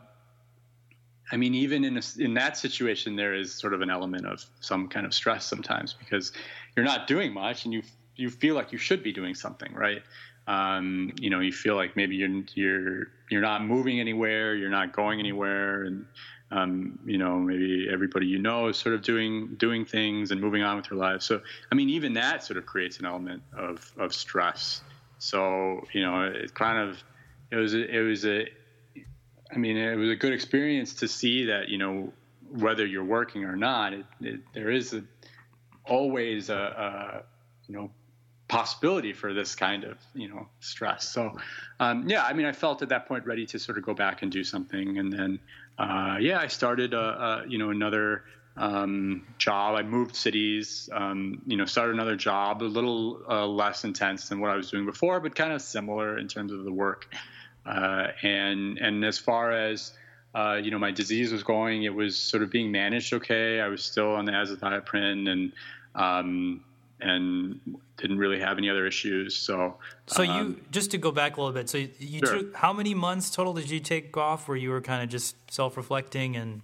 I mean, even in a, in that situation, there is sort of an element of some kind of stress sometimes because you're not doing much and you you feel like you should be doing something, right? Um, you know, you feel like maybe you're you're you're not moving anywhere, you're not going anywhere, and um, you know, maybe everybody you know is sort of doing doing things and moving on with their lives. So, I mean, even that sort of creates an element of of stress. So, you know, it kind of it was a, it was a I mean, it was a good experience to see that, you know, whether you're working or not, it, it, there is a, always a, a, you know, possibility for this kind of, you know, stress. So, um, yeah, I mean, I felt at that point ready to sort of go back and do something. And then, uh, yeah, I started, a, a, you know, another um, job. I moved cities, um, you know, started another job, a little uh, less intense than what I was doing before, but kind of similar in terms of the work. Uh, and and as far as uh, you know, my disease was going, it was sort of being managed okay. I was still on the azathioprine and um, and didn't really have any other issues. So so um, you just to go back a little bit. So you sure. took how many months total did you take off where you were kind of just self-reflecting and?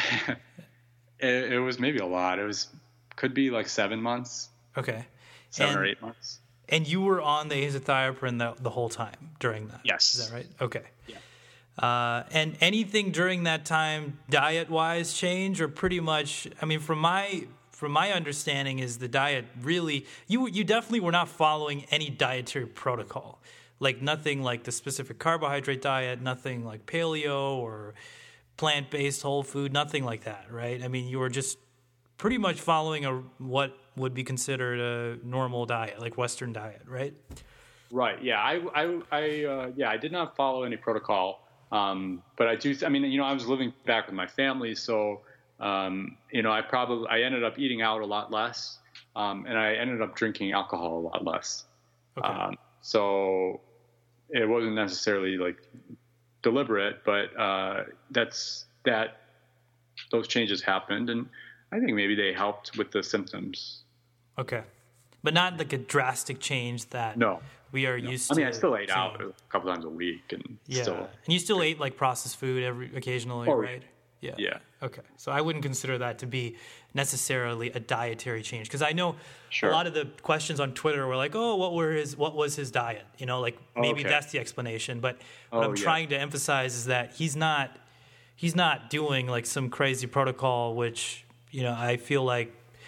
it, it was maybe a lot. It was could be like seven months. Okay, seven and, or eight months. And you were on the azathioprine the, the whole time during that? Yes. Is that right? Okay. Yeah. Uh, and anything during that time diet-wise change, or pretty much, I mean, from my from my understanding is the diet really, you you definitely were not following any dietary protocol. Like nothing like the specific carbohydrate diet, nothing like paleo or plant-based whole food, nothing like that, right? I mean, you were just pretty much following a what would be considered a normal diet, like Western diet, right? Right. Yeah. I, I, I uh, yeah, I did not follow any protocol. Um, but I do, I mean, you know, I was living back with my family. So, um, you know, I probably, I ended up eating out a lot less. Um, and I ended up drinking alcohol a lot less. Okay. Um, so it wasn't necessarily like deliberate, but, uh, that's, that, those changes happened. And I think maybe they helped with the symptoms. Okay. But not like a drastic change that no. we are no. used I to. mean, I still ate seeing. out a couple times a week. And yeah. still. And you still ate like processed food every occasionally, oh, right? Yeah. Yeah. Okay. So I wouldn't consider that to be necessarily a dietary change. Because I know sure. a lot of the questions on Twitter were like, oh, what were his what was his diet? You know, like maybe okay. that's the explanation. But what oh, I'm yeah. trying to emphasize is that he's not he's not doing like some crazy protocol, which, you know, I feel like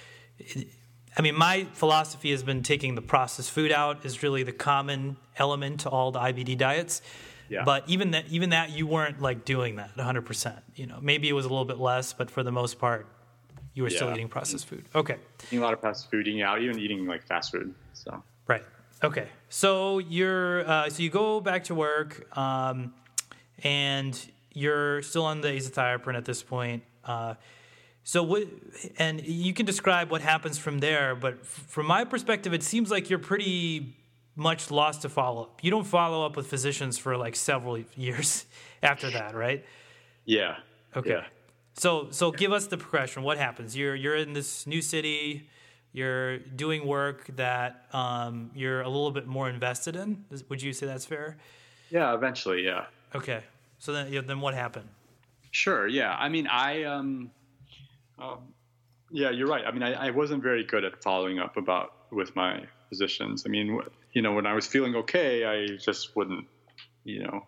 I mean, my philosophy has been taking the processed food out is really the common element to all the I B D diets. Yeah. But even that, even that, you weren't like doing that one hundred percent. You know, maybe it was a little bit less, but for the most part, you were yeah. still eating processed food. Okay. Eating a lot of processed food, eating out, even eating like fast food. So. Right. Okay. So you're uh, so you go back to work, um, and you're still on the azathioprine at this point. Uh, So what, and you can describe what happens from there, but f- from my perspective, it seems like you're pretty much lost to follow up. You don't follow up with physicians for like several years after that, right? Yeah. Okay. Yeah. So, so give us the progression. What happens? You're you're in this new city. You're doing work that um, you're a little bit more invested in. Would you say that's fair? Yeah. Eventually. Yeah. Okay. So then, yeah, then what happened? Sure. Yeah. I mean, I. Um, Um, yeah, you're right. I mean, I, I wasn't very good at following up about with my physicians. I mean, you know, when I was feeling okay, I just wouldn't, you know,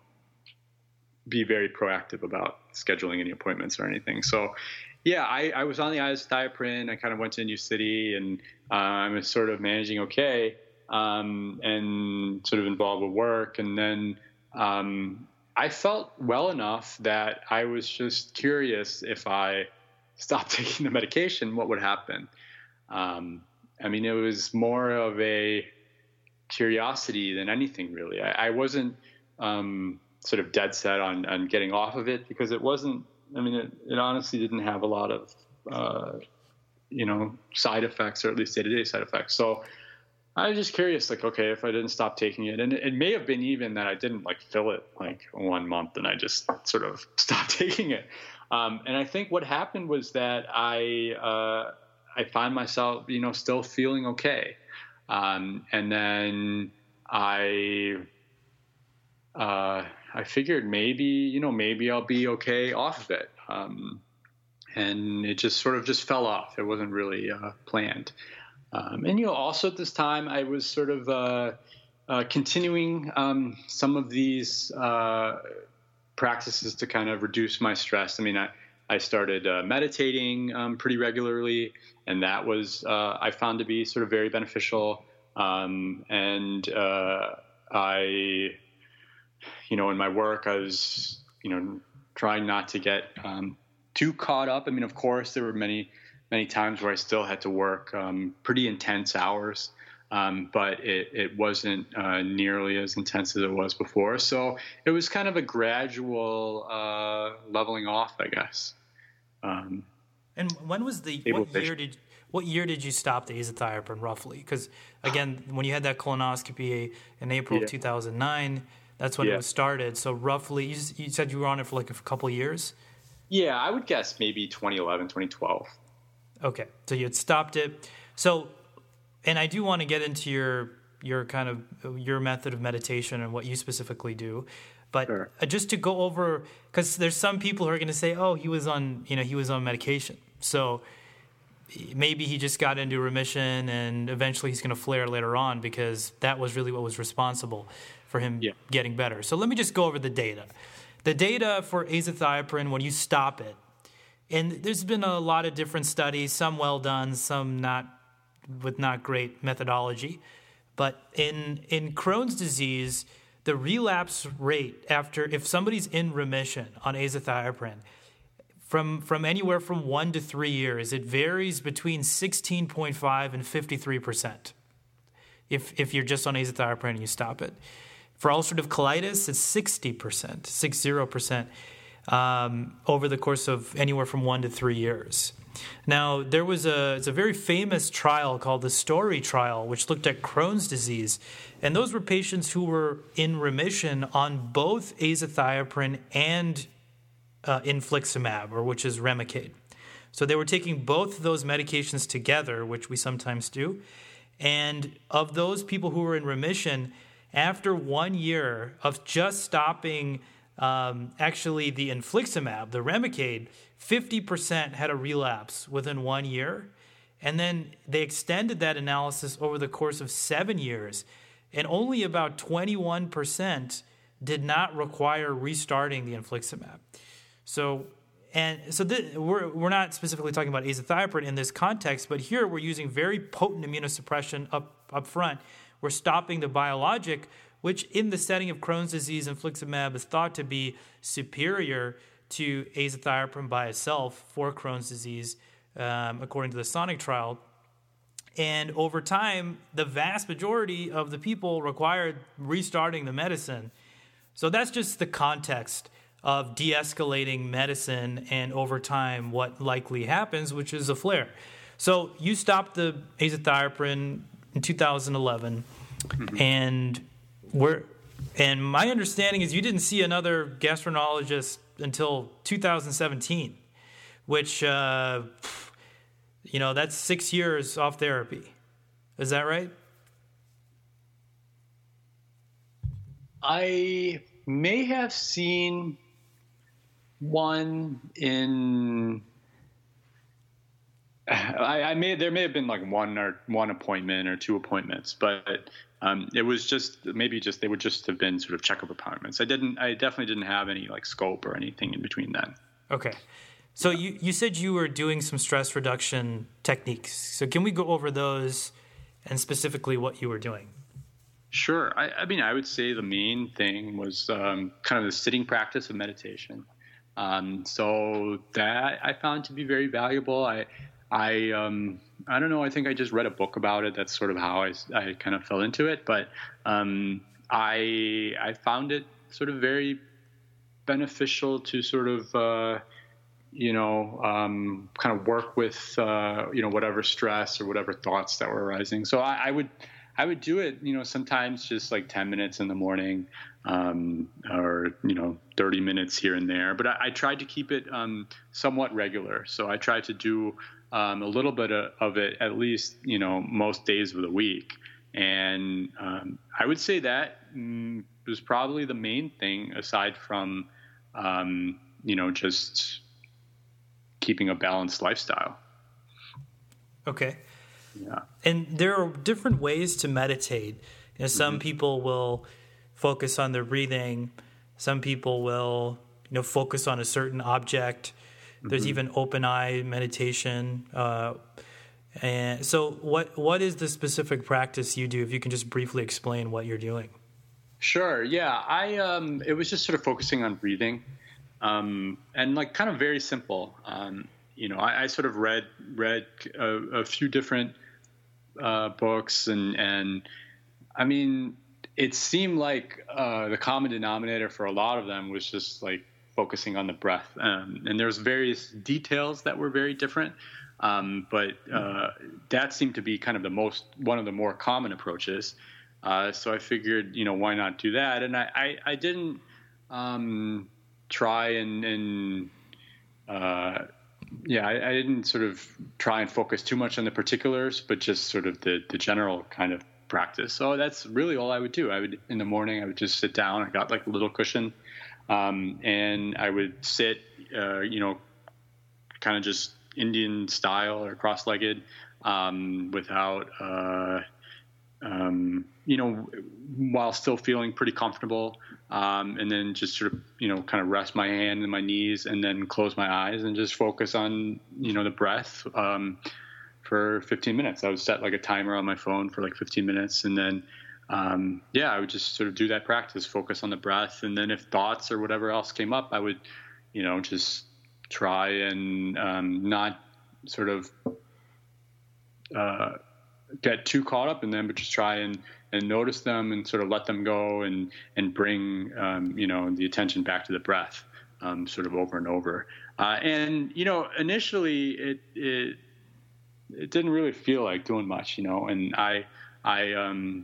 be very proactive about scheduling any appointments or anything. So, yeah, I, I was on the azathioprine. I kind of went to a new city, and uh, I was sort of managing okay, um, and sort of involved with work. And then um, I felt well enough that I was just curious if I stopped taking the medication, what would happen? Um, I mean, it was more of a curiosity than anything, really. I, I wasn't um, sort of dead set on, on getting off of it because it wasn't, I mean, it, it honestly didn't have a lot of, uh, you know, side effects, or at least day-to-day side effects. So I was just curious, like, okay, if I didn't stop taking it, and it, it may have been even that I didn't like fill it like one month and I just sort of stopped taking it. Um, and I think what happened was that I uh, I found myself, you know, still feeling okay. Um, and then I, uh, I figured maybe, you know, maybe I'll be okay off of it. Um, and it just sort of just fell off. It wasn't really uh, planned. Um, and, you know, also at this time I was sort of uh, uh, continuing um, some of these uh, practices to kind of reduce my stress. I mean, I, I started uh, meditating um, pretty regularly, and that was, uh, I found to be sort of very beneficial. Um, and uh, I, you know, in my work, I was, you know, trying not to get um, too caught up. I mean, of course, there were many many times where I still had to work um, pretty intense hours, um, but it, it wasn't uh, nearly as intense as it was before. So it was kind of a gradual uh, leveling off, I guess. Um, and when was the what year did what year did you stop the azathioprine roughly? Because again, when you had that colonoscopy in April yeah. of two thousand nine, that's when yeah. it was started. So roughly, you, you said you were on it for like a couple of years. Yeah, I would guess maybe twenty eleven, twenty twelve. Okay, so you had stopped it. So, and I do want to get into your your kind of your method of meditation and what you specifically do, but sure. just to go over, because there's some people who are going to say, oh, he was on, you know, he was on medication, so maybe he just got into remission and eventually he's going to flare later on because that was really what was responsible for him yeah. getting better. So let me just go over the data. The data for azathioprine when you stop it. And there's been a lot of different studies, some well done, some not with not great methodology. But in in Crohn's disease, the relapse rate after if somebody's in remission on azathioprine, from from anywhere from one to three years, it varies between sixteen point five and fifty-three percent. If if you're just on azathioprine and you stop it, for ulcerative colitis, it's sixty percent, six zero percent. Um, over the course of anywhere from one to three years. Now, there was a it's a very famous trial called the STORY trial, which looked at Crohn's disease, and those were patients who were in remission on both azathioprine and uh, infliximab, or which is Remicade. So they were taking both of those medications together, which we sometimes do, and of those people who were in remission, after one year of just stopping Um, actually, the infliximab, the Remicade, fifty percent had a relapse within one year. And then they extended that analysis over the course of seven years. And only about twenty-one percent did not require restarting the infliximab. So, and so th- we're, we're not specifically talking about azathioprine in this context, but here we're using very potent immunosuppression up, up front. We're stopping the biologic, which in the setting of Crohn's disease, infliximab is thought to be superior to azathioprine by itself for Crohn's disease, um, according to the SONIC trial. And over time, the vast majority of the people required restarting the medicine. So that's just the context of de-escalating medicine and over time what likely happens, which is a flare. So you stopped the azathioprine in two thousand eleven, mm-hmm. and We're, and my understanding is you didn't see another gastroenterologist until two thousand seventeen, which, uh, you know, that's six years off therapy. Is that right? I may have seen one in... I, I may there may have been like one or one appointment or two appointments, but um, it was just maybe just they would just have been sort of checkup appointments. I didn't I definitely didn't have any like scope or anything in between that. Okay, so you you said you were doing some stress reduction techniques. So can we go over those and specifically what you were doing? Sure. I, I mean, I would say the main thing was um, kind of the sitting practice of meditation. Um, so that I found to be very valuable. I I um, I don't know. I think I just read a book about it. That's sort of how I, I kind of fell into it. But um, I I found it sort of very beneficial to sort of uh, you know um, kind of work with uh, you know whatever stress or whatever thoughts that were arising. So I, I would I would do it. You know, sometimes just like ten minutes in the morning, um, or you know thirty minutes here and there. But I, I tried to keep it um, somewhat regular. So I tried to do Um, a little bit of, of it, at least, you know, most days of the week. And um, I would say that mm, was probably the main thing, aside from, um, you know, just keeping a balanced lifestyle. Okay. Yeah. And there are different ways to meditate. You know, some mm-hmm. people will focus on their breathing. Some people will, you know, focus on a certain object. There's mm-hmm. even open eye meditation. Uh, and so what what is the specific practice you do? If you can just briefly explain what you're doing. Sure. Yeah. I um, it was just sort of focusing on breathing, um, and like kind of very simple. Um, you know, I, I sort of read read a, a few different uh, books, and and I mean, it seemed like uh, the common denominator for a lot of them was just like focusing on the breath, um, and there's various details that were very different. Um, but uh, that seemed to be kind of the most one of the more common approaches. Uh, so I figured, you know, why not do that? And I, I, I didn't um, try and, and uh, yeah, I, I didn't sort of try and focus too much on the particulars, but just sort of the, the general kind of practice. So that's really all I would do. I would, in the morning, I would just sit down. I got like a little cushion, um, and I would sit, uh, you know, kind of just Indian style or cross-legged, um, without, uh, um, you know, while still feeling pretty comfortable, um, and then just sort of, you know, kind of rest my hand in my knees and then close my eyes and just focus on, you know, the breath, um, for fifteen minutes. I would set like a timer on my phone for like fifteen minutes. And then, um, yeah, I would just sort of do that practice, focus on the breath. And then if thoughts or whatever else came up, I would, you know, just try and, um, not sort of, uh, get too caught up in them, but just try and, and notice them and sort of let them go, and, and bring, um, you know, the attention back to the breath, um, sort of over and over. Uh, and, you know, initially it, it, it didn't really feel like doing much, you know, and I, I, um,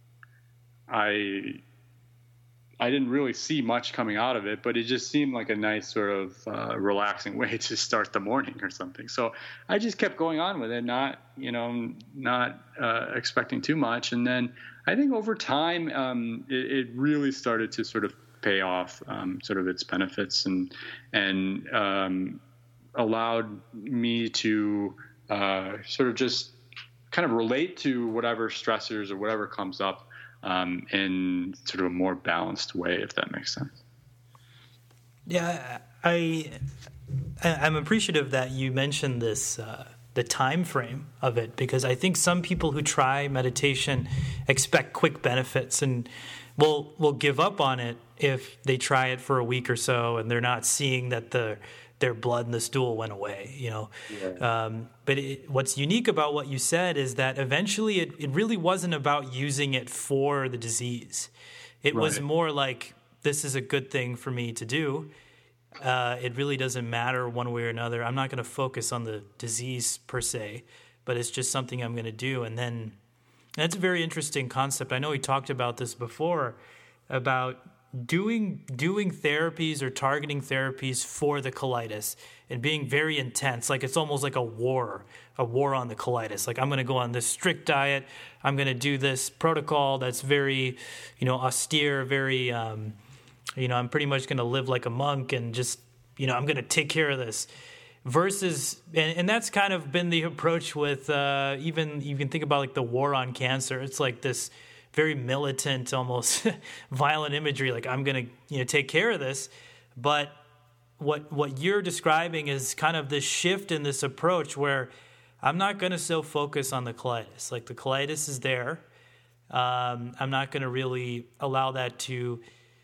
I, I didn't really see much coming out of it, but it just seemed like a nice sort of uh, relaxing way to start the morning or something. So I just kept going on with it, not, you know, not uh, expecting too much. And then I think over time, um, it, it really started to sort of pay off, um, sort of its benefits, and, and um, allowed me to uh, sort of just kind of relate to whatever stressors or whatever comes up, Um, in sort of a more balanced way, if that makes sense. Yeah, I, I'm appreciative that you mentioned this, uh, the time frame of it, because I think some people who try meditation expect quick benefits and will will give up on it if they try it for a week or so and they're not seeing that the their blood in the stool went away, you know. Yeah. Um, but it, what's unique about what you said is that eventually it, it really wasn't about using it for the disease. It right. was more like, this is a good thing for me to do. Uh, it really doesn't matter one way or another. I'm not going to focus on the disease per se, but it's just something I'm going to do. And then that's a very interesting concept. I know we talked about this before, about doing doing therapies or targeting therapies for the colitis and being very intense. Like it's almost like a war, a war on the colitis. Like I'm going to go on this strict diet. I'm going to do this protocol that's very, you know, austere, very, um, you know, I'm pretty much going to live like a monk and just, you know, I'm going to take care of this. Versus, and, and that's kind of been the approach with uh, even, you can think about like the war on cancer. It's like this very militant, almost violent imagery, like I'm going to, you know, take care of this. But what what you're describing is kind of this shift in this approach where I'm not going to so focus on the colitis. Like the colitis is there. Um, I'm not going to really allow that to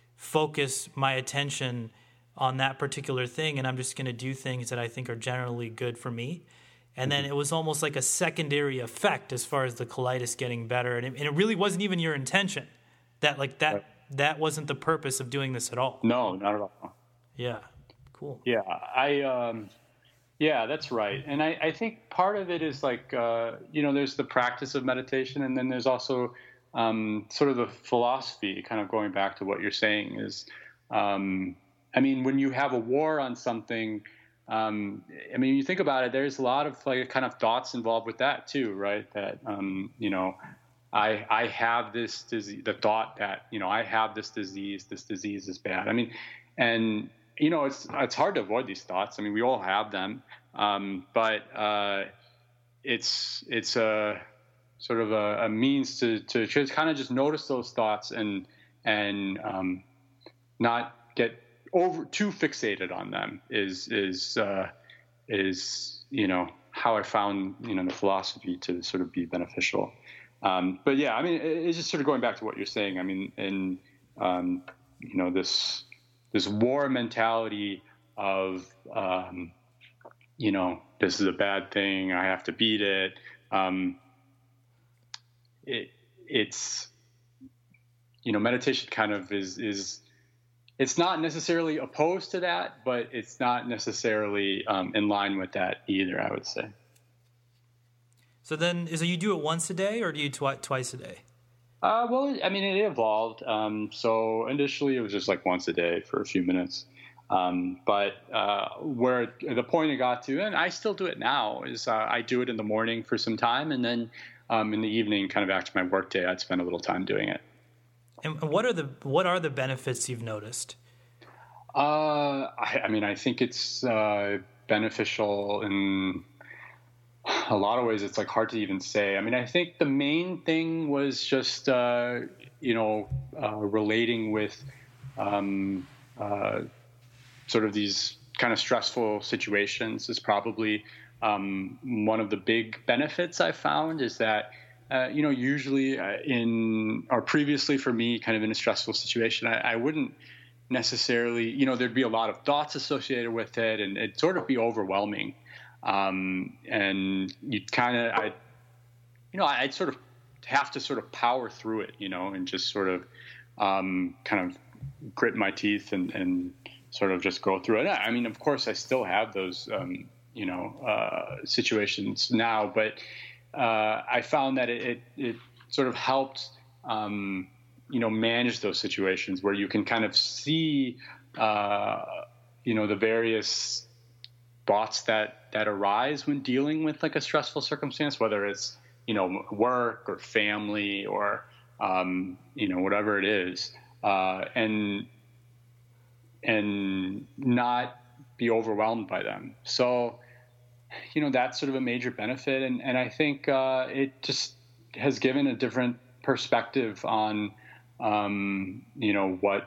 focus my attention on that particular thing, and I'm just going to do things that I think are generally good for me. And then it was almost like a secondary effect as far as the colitis getting better. And it, and it really wasn't even your intention. That like that right. that wasn't the purpose of doing this at all. No, not at all. Yeah. Cool. Yeah. I um yeah, that's right. And I, I think part of it is like uh, you know, there's the practice of meditation, and then there's also um, sort of the philosophy, kind of going back to what you're saying is um, I mean, when you have a war on something, Um, I mean, you think about it, there's a lot of like kind of thoughts involved with that too, right? That, um, you know, I I have this disease. The thought that you know I have this disease. This disease is bad. I mean, and you know it's it's hard to avoid these thoughts. I mean, we all have them, um, but uh, it's it's a sort of a, a means to to just kind of just notice those thoughts and and um, not get over too fixated on them. Is is uh, is you know how I found you know the philosophy to sort of be beneficial. Um, but yeah, I mean, it's just sort of going back to what you're saying. I mean, in um, you know this this war mentality of um, you know this is a bad thing. I have to beat it. Um, it it's you know meditation kind of is is it's not necessarily opposed to that, but it's not necessarily um, in line with that either, I would say. So then, is it you do it once a day, or do you twi- twice a day? Uh, well, I mean, it evolved. Um, so initially, it was just like once a day for a few minutes. Um, but uh, where the point it got to, and I still do it now, is uh, I do it in the morning for some time, and then um, in the evening, kind of after my workday, I'd spend a little time doing it. And what are the what are the benefits you've noticed? Uh, I, I mean, I think it's uh, beneficial in a lot of ways. It's like hard to even say. I mean, I think the main thing was just uh, you know uh, relating with um, uh, sort of these kind of stressful situations is probably um, one of the big benefits I found. Is that uh, you know usually uh, in or previously for me, kind of in a stressful situation, I, I wouldn't necessarily, you know, there'd be a lot of thoughts associated with it, and it'd sort of be overwhelming. Um, and you'd kind of, I, you know, I'd sort of have to sort of power through it, you know, and just sort of um, kind of grit my teeth and, and sort of just go through it. I mean, of course, I still have those, um, you know, uh, situations now, but uh, I found that it, it, it sort of helped, um, you know, manage those situations where you can kind of see, uh, you know, the various thoughts that, that arise when dealing with like a stressful circumstance, whether it's, you know, work or family or, um, you know, whatever it is, uh, and, and not be overwhelmed by them. So, you know, that's sort of a major benefit. And, and I think, uh, it just has given a different perspective on, Um, you know, what,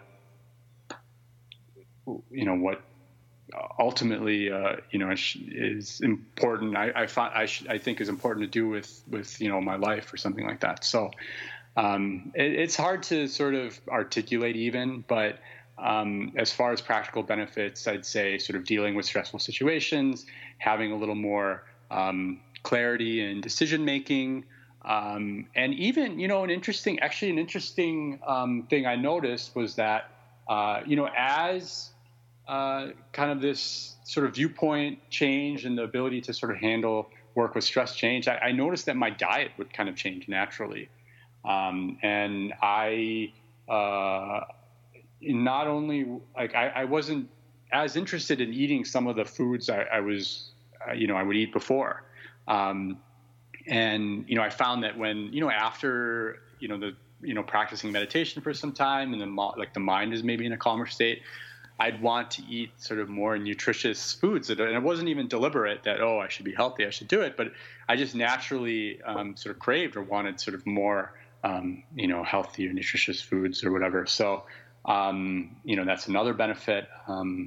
you know, what ultimately, uh, you know, is important. I, I find, I, sh- I think is important to do with, with, you know, my life or something like that. So, um, it, it's hard to sort of articulate even, but, um, as far as practical benefits, I'd say sort of dealing with stressful situations, having a little more, um, clarity in decision-making, Um, and even, you know, an interesting, actually an interesting um, thing I noticed was that, uh, you know, as uh, kind of this sort of viewpoint change and the ability to sort of handle work with stress change, I, I noticed that my diet would kind of change naturally. Um, and I uh, not only, like, I, I wasn't as interested in eating some of the foods I, I was, uh, you know, I would eat before. Um, And, you know, I found that when, you know, after, you know, the, you know, practicing meditation for some time and then like the mind is maybe in a calmer state, I'd want to eat sort of more nutritious foods. And it wasn't even deliberate that, oh, I should be healthy, I should do it. But I just naturally um, sort of craved or wanted sort of more, um, you know, healthy or nutritious foods or whatever. So, um, you know, that's another benefit. Um,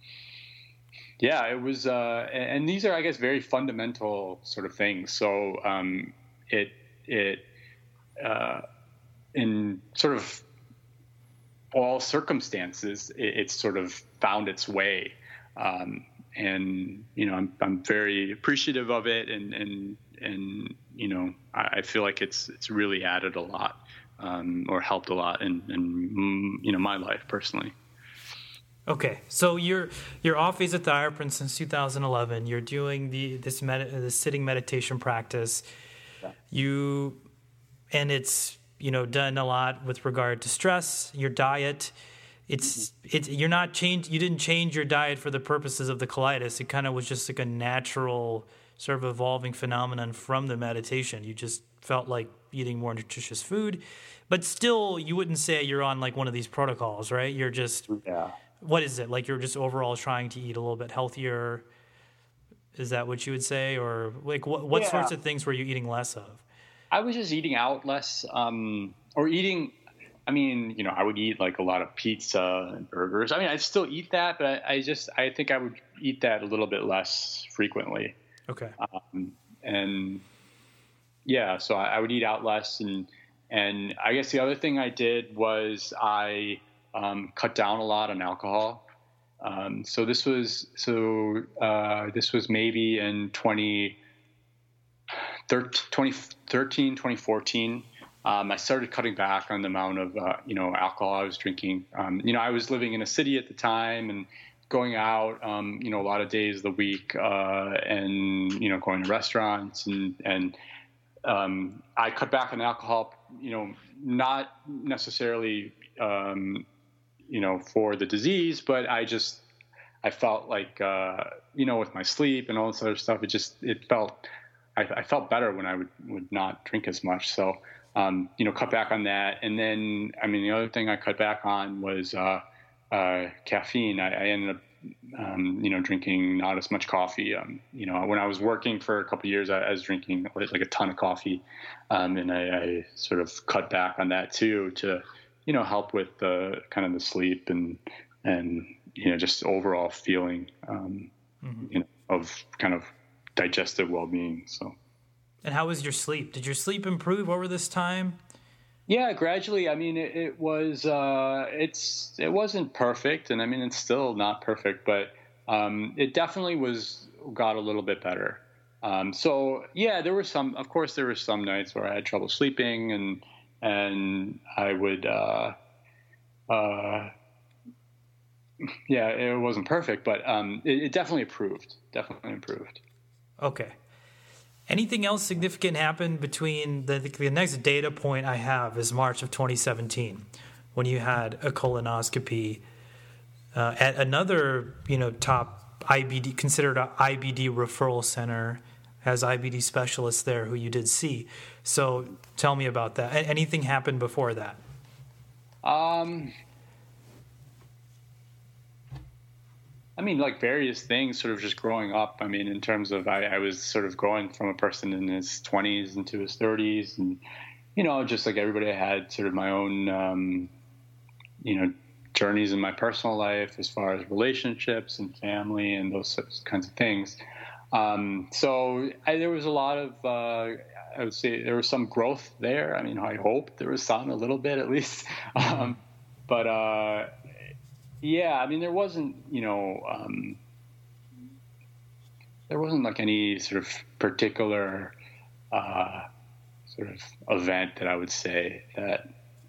Yeah, it was, uh, and these are, I guess, very fundamental sort of things. So um, it it uh, in sort of all circumstances, it, it's sort of found its way, um, and you know, I'm I'm very appreciative of it, and and and you know, I, I feel like it's it's really added a lot um, or helped a lot in, in you know my life personally. Okay, so you're you're off azathioprine since two thousand eleven. You're doing the this med, this sitting meditation practice. Yeah. You and it's you know done a lot with regard to stress, your diet. It's mm-hmm. it's you're not changed. You didn't change your diet for the purposes of the colitis. It kind of was just like a natural sort of evolving phenomenon from the meditation. You just felt like eating more nutritious food, but still you wouldn't say you're on like one of these protocols, right? You're just, Yeah. what is it? Like you're just overall trying to eat a little bit healthier. Is that what you would say? Or like what, what Yeah. sorts of things were you eating less of? I was just eating out less, um, or eating, I mean, you know, I would eat like a lot of pizza and burgers. I mean, I'd still eat that, but I, I just, I think I would eat that a little bit less frequently. Okay. Um, and yeah, so I, I would eat out less. And, and I guess the other thing I did was I um, cut down a lot on alcohol. Um, so this was, so uh, this was maybe in twenty thirteen, twenty fourteen. Um, I started cutting back on the amount of, uh, you know, alcohol I was drinking. Um, you know, I was living in a city at the time and going out, um, you know, a lot of days of the week, uh, and, you know, going to restaurants and, and, um, I cut back on alcohol, you know, not necessarily, um, you know, for the disease, but I just, I felt like, uh, you know, with my sleep and all this other stuff, it just, it felt, I, I felt better when I would, would not drink as much. So, Um, you know, cut back on that. And then, I mean, the other thing I cut back on was uh, uh, caffeine. I, I ended up, um, you know, drinking not as much coffee. Um, you know, when I was working for a couple of years, I, I was drinking like a ton of coffee. Um, and I, I sort of cut back on that too to, you know, help with the kind of the sleep and, and, you know, just overall feeling, um, mm-hmm. you know, of kind of digestive well-being. So. And how was your sleep? Did your sleep improve over this time? Yeah, gradually. I mean, it, it was, uh, it's, it wasn't perfect. And I mean, it's still not perfect, but, um, it definitely was, got a little bit better. Um, so yeah, there were some, of course there were some nights where I had trouble sleeping and, and I would, uh, uh, yeah, it wasn't perfect, but, um, it, it definitely improved, definitely improved. Okay. Anything else significant happened between the, the next data point I have is March of twenty seventeen, when you had a colonoscopy uh, at another, you know, top I B D, considered a I B D referral center, has I B D specialists there who you did see. So tell me about that. Anything happened before that? Um, I mean, like various things sort of just growing up. I mean, in terms of, I, I was sort of growing from a person in his twenties into his thirties and, you know, just like everybody, I had sort of my own, um, you know, journeys in my personal life as far as relationships and family and those kinds of things. Um, so I, there was a lot of, uh, I would say there was some growth there. I mean, I hope there was some, a little bit at least. Um, but, uh, yeah, I mean, there wasn't, you know, um, there wasn't like any sort of particular uh, sort of event that I would say that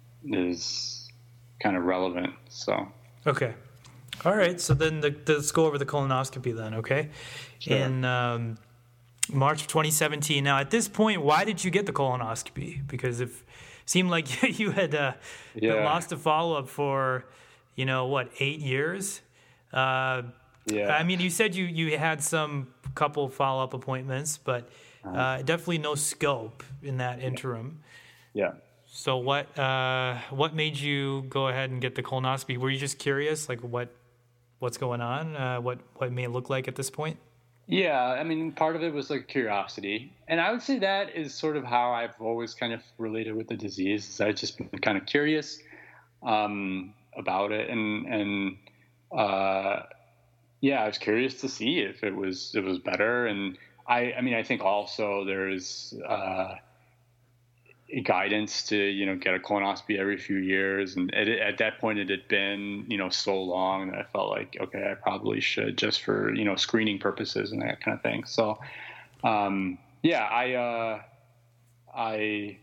is kind of relevant. So okay, all right. So then the, the, let's go over the colonoscopy then. Okay, sure. In um, March of twenty seventeen. Now, at this point, why did you get the colonoscopy? Because it seemed like you had uh, yeah. been lost to follow up for, you know, what, eight years? Uh, yeah. I mean, you said you, you had some couple follow-up appointments, but uh, definitely no scope in that interim. Yeah. So what uh, what made you go ahead and get the colonoscopy? Were you just curious, like what what's going on? Uh, what, what it may look like at this point? Yeah, I mean, part of it was like curiosity. And I would say that is sort of how I've always kind of related with the disease. Is I've just been kind of curious. Um, about it and and uh yeah I was curious to see if it was it was better. And I I mean I think also there's uh guidance to, you know, get a colonoscopy every few years, and at, at that point it had been, you know, so long that I felt like, okay, I probably should, just for, you know, screening purposes and that kind of thing. So um yeah I uh I,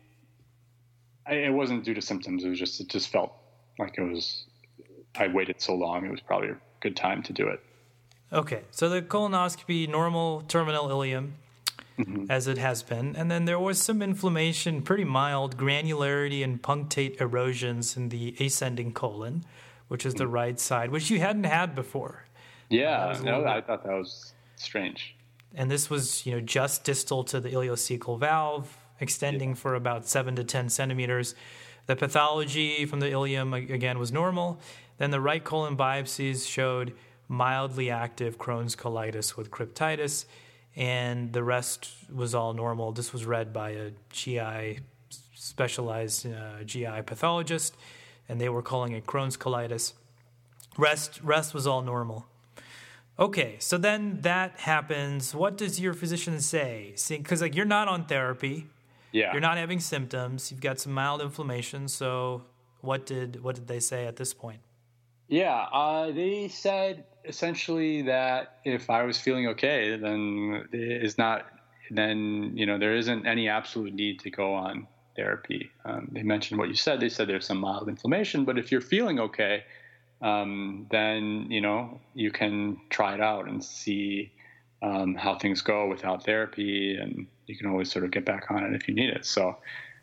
I it wasn't due to symptoms, it was just it just felt like it was, I waited so long, it was probably a good time to do it. Okay, so the colonoscopy, normal terminal ileum, mm-hmm. as it has been, and then there was some inflammation, pretty mild, granularity and punctate erosions in the ascending colon, which is mm-hmm. the right side, which you hadn't had before. Yeah, uh, no, I thought that was strange. and this was, you know, just distal to the ileocecal valve, extending yeah. for about seven to ten centimeters. The pathology from the ileum, again, was normal. Then the right colon biopsies showed mildly active Crohn's colitis with cryptitis, and the rest was all normal. This was read by a G I, specialized uh, G I pathologist, and they were calling it Crohn's colitis. Rest, rest was all normal. Okay, so then that happens. What does your physician say? Because like you're not on therapy. Yeah. You're not having symptoms. You've got some mild inflammation. So what did what did they say at this point? Yeah, uh, they said essentially that if I was feeling okay, then it is not. Then you know there isn't any absolute need to go on therapy. Um, they mentioned what you said. They said there's some mild inflammation, but if you're feeling okay, um, then you know you can try it out and see um, how things go without therapy, and you can always sort of get back on it if you need it. So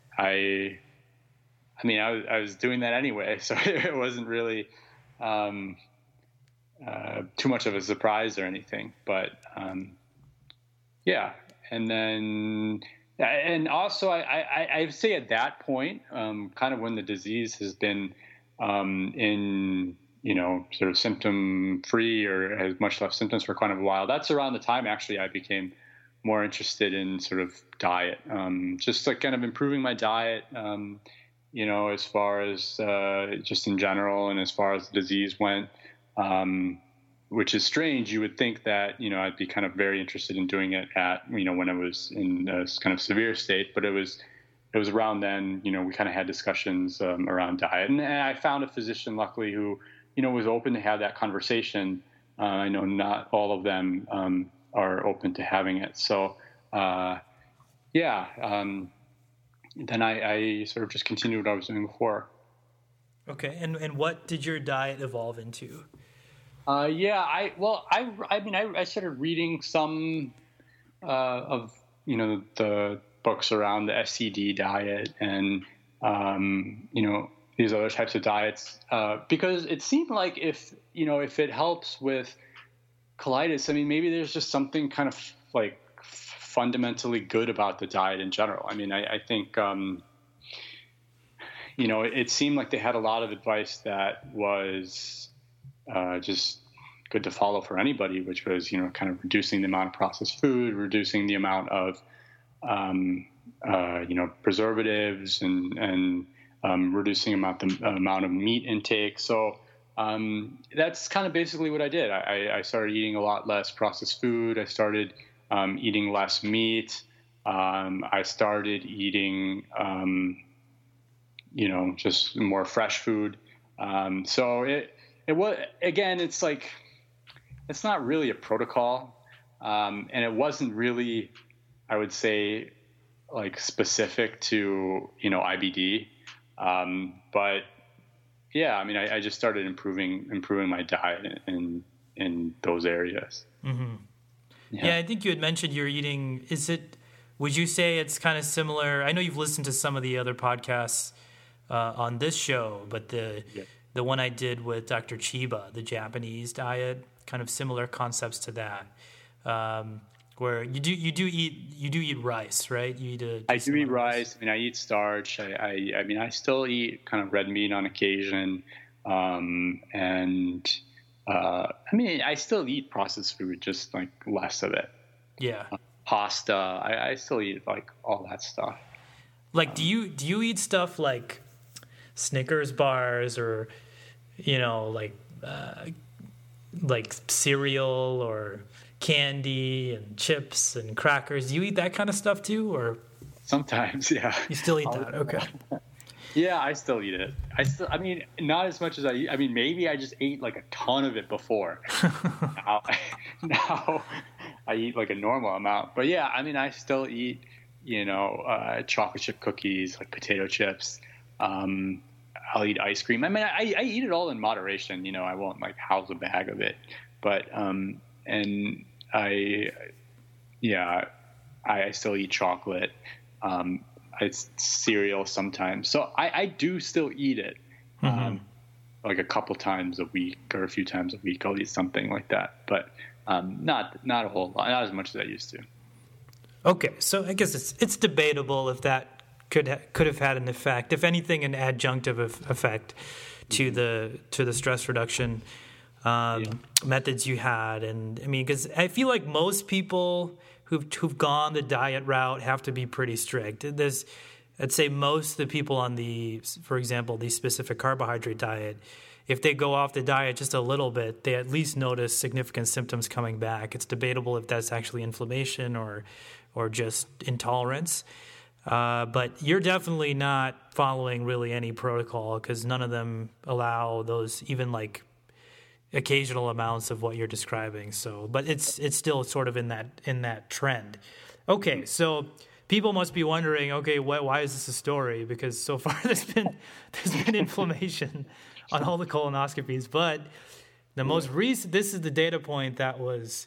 I, I mean, I was, I was doing that anyway, so it wasn't really um, uh, too much of a surprise or anything. But um, yeah, and then and also I, I, I say at that point, um, kind of when the disease has been um, in you know sort of symptom free or has much less symptoms for quite a while. That's around the time actually I became more interested in sort of diet, um, just like kind of improving my diet, um, you know, as far as uh, just in general and as far as the disease went, um, which is strange. You would think that, you know, I'd be kind of very interested in doing it at, you know, when I was in a kind of severe state, but it was, it was around then, you know, we kind of had discussions um, around diet. And, and I found a physician, luckily, who, you know, was open to have that conversation. Uh, I know not all of them um, are open to having it. So, uh, yeah, um, then I, I sort of just continued what I was doing before. Okay. And, and what did your diet evolve into? Uh, yeah, I, well, I, I mean, I, I started reading some, uh, of, you know, the books around the S C D diet and, um, you know, these other types of diets, uh, because it seemed like if, you know, if it helps with colitis, I mean, maybe there's just something kind of like fundamentally good about the diet in general. I mean, I, I think, um, you know, it, it seemed like they had a lot of advice that was uh, just good to follow for anybody, which was, you know, kind of reducing the amount of processed food, reducing the amount of, um, uh, you know, preservatives and, and um, reducing amount the amount of meat intake. So, Um, that's kind of basically what I did. I, I started eating a lot less processed food. I started um, eating less meat. Um, I started eating, um, you know, just more fresh food. Um, so it, it was, again, it's like, it's not really a protocol. Um, and it wasn't really, I would say, like specific to, you know, I B D. Um, but yeah, I mean, I, I just started improving, improving my diet in, in those areas. Mm-hmm. Yeah. yeah. I think you had mentioned you're eating, is it, would you say it's kind of similar? I know you've listened to some of the other podcasts uh, on this show, but the, yeah. the one I did with Doctor Chiba, the Japanese diet, kind of similar concepts to that. Um, where you do you do eat you do eat rice, right? You eat a I do eat rice. I mean, I eat starch. I, I I mean, I still eat kind of red meat on occasion, um, and uh, I mean, I still eat processed food, just like less of it. Yeah, uh, pasta. I, I still eat like all that stuff. Like, um, do you do you eat stuff like Snickers bars or you know like uh, like cereal or candy and chips and crackers? Do you eat that kind of stuff too, or sometimes? Yeah, you still eat that? Okay. Yeah, I still eat it. I still, I mean, not as much as I eat. I mean, maybe I just ate like a ton of it before. now, now I eat like a normal amount. But yeah, I mean, I still eat, you know, uh, chocolate chip cookies, like potato chips. Um, I'll eat ice cream. I mean, I, I eat it all in moderation. You know, I won't like house a bag of it. But um, and I, yeah, I, I still eat chocolate. Um, it's cereal sometimes. So I, I do still eat it. Mm-hmm. Um, like a couple times a week or a few times a week, I'll eat something like that. But um, not not a whole lot, not as much as I used to. Okay, so I guess it's it's debatable if that could ha- could have had an effect, if anything, an adjunctive effect to mm-hmm. the to the stress reduction um, yeah. methods you had. And I mean, because I feel like most people who've who've gone the diet route have to be pretty strict. There's, I'd say, most of the people on the, for example, the specific carbohydrate diet, if they go off the diet just a little bit, they at least notice significant symptoms coming back. It's debatable if that's actually inflammation or or just intolerance. Uh, but you're definitely not following really any protocol because none of them allow those even like occasional amounts of what you're describing. So, but it's it's still sort of in that in that trend. Okay, so people must be wondering, okay, wh- why is this a story? Because so far there's been there's been inflammation on all the colonoscopies, but the most recent, this is the data point that was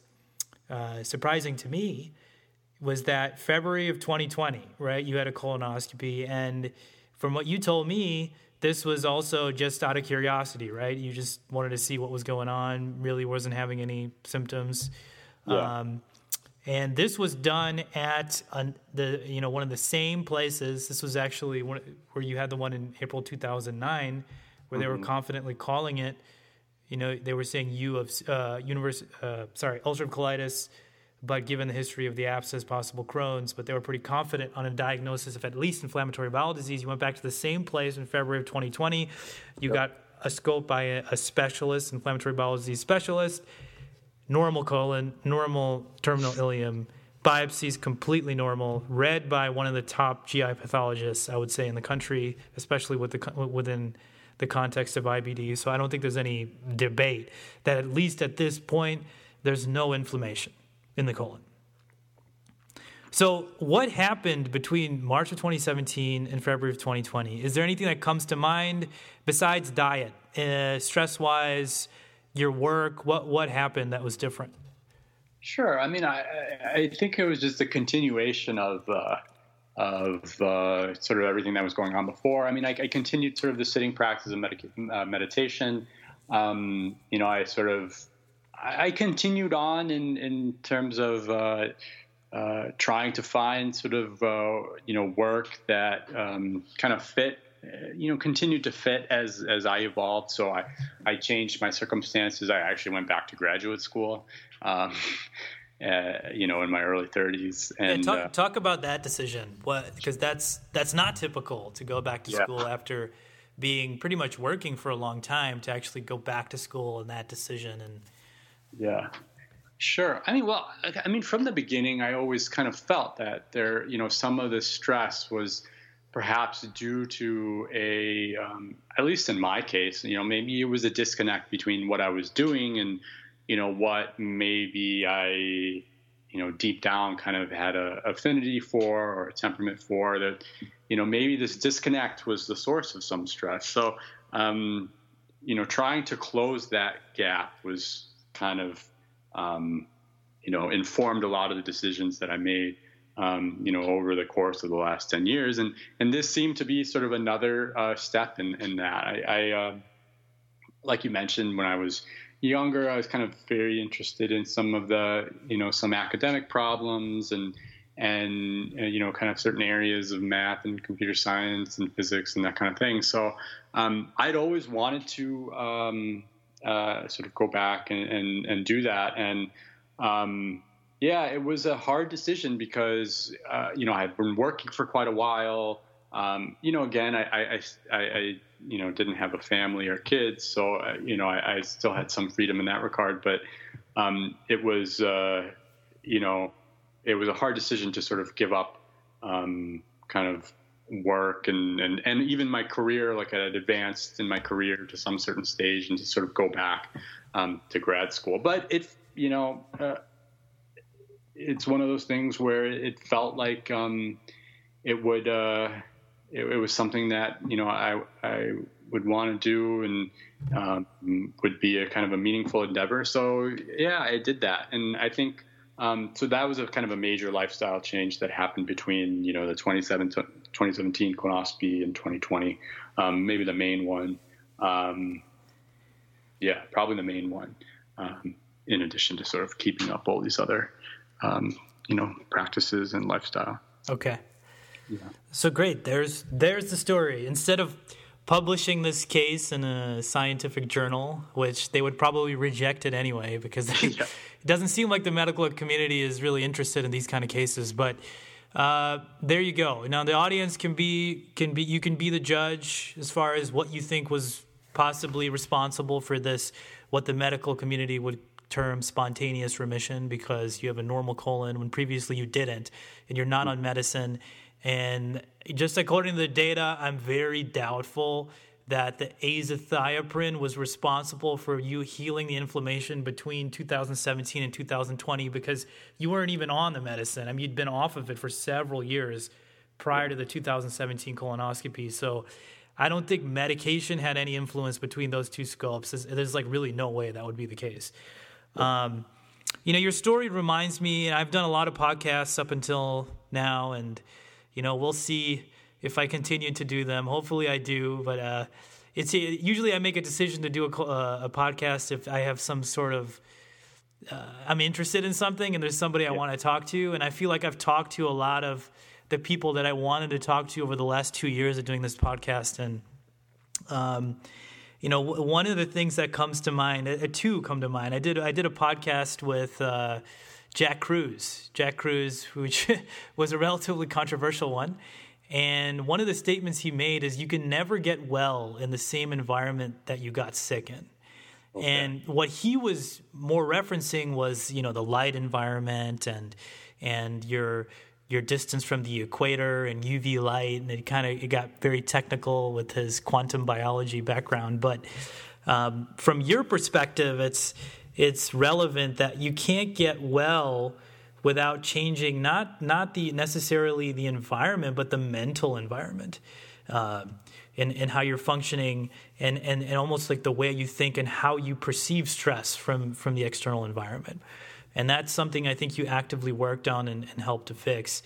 uh, surprising to me, was that February of twenty twenty, right? You had a colonoscopy, and from what you told me, this was also just out of curiosity, right? You just wanted to see what was going on, really wasn't having any symptoms. Yeah. Um, and this was done at an, the you know one of the same places. This was actually one, where you had the one in April two thousand nine, where mm-hmm. they were confidently calling it, you know, they were saying U of uh, universe, uh, sorry, ulcerative colitis, but given the history of the abscess, possible Crohn's, but they were pretty confident on a diagnosis of at least inflammatory bowel disease. You went back to the same place in February of twenty twenty. You yep. got a scope by a, a specialist, inflammatory bowel disease specialist, normal colon, normal terminal ileum, biopsies completely normal, read by one of the top G I pathologists, I would say, in the country, especially with the within the context of I B D. So I don't think there's any debate that at least at this point, there's no inflammation in the colon. So what happened between March of twenty seventeen and February of twenty twenty? Is there anything that comes to mind besides diet, uh, stress-wise, your work? What what happened that was different? Sure. I mean, I, I think it was just a continuation of uh, of uh, sort of everything that was going on before. I mean, I, I continued sort of the sitting practice of medica- uh, meditation. Um, you know, I sort of I continued on in, in terms of uh, uh, trying to find sort of, uh, you know, work that um, kind of fit, uh, you know, continued to fit as as I evolved. So I, I changed my circumstances. I actually went back to graduate school, um, uh, you know, in my early thirties. And yeah, talk, uh, talk about that decision. What, because that's that's not typical to go back to yeah. school after being pretty much working for a long time to actually go back to school and that decision. And yeah, sure. I mean, well, I mean, from the beginning, I always kind of felt that there, you know, some of the stress was perhaps due to a, um, at least in my case, you know, maybe it was a disconnect between what I was doing and, you know, what maybe I, you know, deep down kind of had a affinity for or a temperament for, that, you know, maybe this disconnect was the source of some stress. So, um, you know, trying to close that gap was kind of, um, you know, informed a lot of the decisions that I made, um, you know, over the course of the last ten years. And, and this seemed to be sort of another uh, step in, in that. I, I uh, like you mentioned, when I was younger, I was kind of very interested in some of the, you know, some academic problems and, and, uh, you know, kind of certain areas of math and computer science and physics and that kind of thing. So um, I'd always wanted to um, uh, sort of go back and, and, and do that. And um, yeah, it was a hard decision because, uh, you know, I had been working for quite a while. Um, you know, again, I, I, I, I, you know, didn't have a family or kids, so, uh, you know, I, I still had some freedom in that regard, but, um, it was, uh, you know, it was a hard decision to sort of give up, um, kind of work and, and, and even my career, like I had advanced in my career to some certain stage and to sort of go back, um, to grad school. But it, you know, uh, it's one of those things where it felt like, um, it would, uh, It, it was something that, you know, I I would want to do and um, would be a kind of a meaningful endeavor. So, yeah, I did that. And I think um, so that was a kind of a major lifestyle change that happened between, you know, the twenty seventeen colonoscopy and twenty twenty, um, maybe the main one. Um, yeah, probably the main one. Um, in addition to sort of keeping up all these other, um, you know, practices and lifestyle. Okay. Yeah. So great. There's there's the story. Instead of publishing this case in a scientific journal, which they would probably reject it anyway, because they, yeah. it doesn't seem like the medical community is really interested in these kind of cases. But uh, there you go. Now the audience can be can be you can be the judge as far as what you think was possibly responsible for this, what the medical community would term spontaneous remission, because you have a normal colon when previously you didn't, and you're not on medicine. And just according to the data, I'm very doubtful that the azathioprine was responsible for you healing the inflammation between two thousand seventeen and two thousand twenty, because you weren't even on the medicine. I mean, you'd been off of it for several years prior to the two thousand seventeen colonoscopy. So I don't think medication had any influence between those two scopes. There's, there's like really no way that would be the case. Um, you know, your story reminds me, and I've done a lot of podcasts up until now, and you know, we'll see if I continue to do them. Hopefully I do, but uh, it's usually I make a decision to do a, uh, a podcast if I have some sort of, uh, I'm interested in something and there's somebody I yeah. want to talk to. And I feel like I've talked to a lot of the people that I wanted to talk to over the last two years of doing this podcast. And, um, you know, w- one of the things that comes to mind, uh, two come to mind. I did I did a podcast with uh, Jack Kruse, Jack Kruse, which was a relatively controversial one. And one of the statements he made is you can never get well in the same environment that you got sick in. Okay. And what he was more referencing was, you know, the light environment and and your your distance from the equator and U V light. And it kind of it got very technical with his quantum biology background. But um, from your perspective, it's it's relevant that you can't get well without changing not not the necessarily the environment, but the mental environment, uh, and and how you're functioning, and, and and almost like the way you think and how you perceive stress from from the external environment. And that's something I think you actively worked on and, and helped to fix.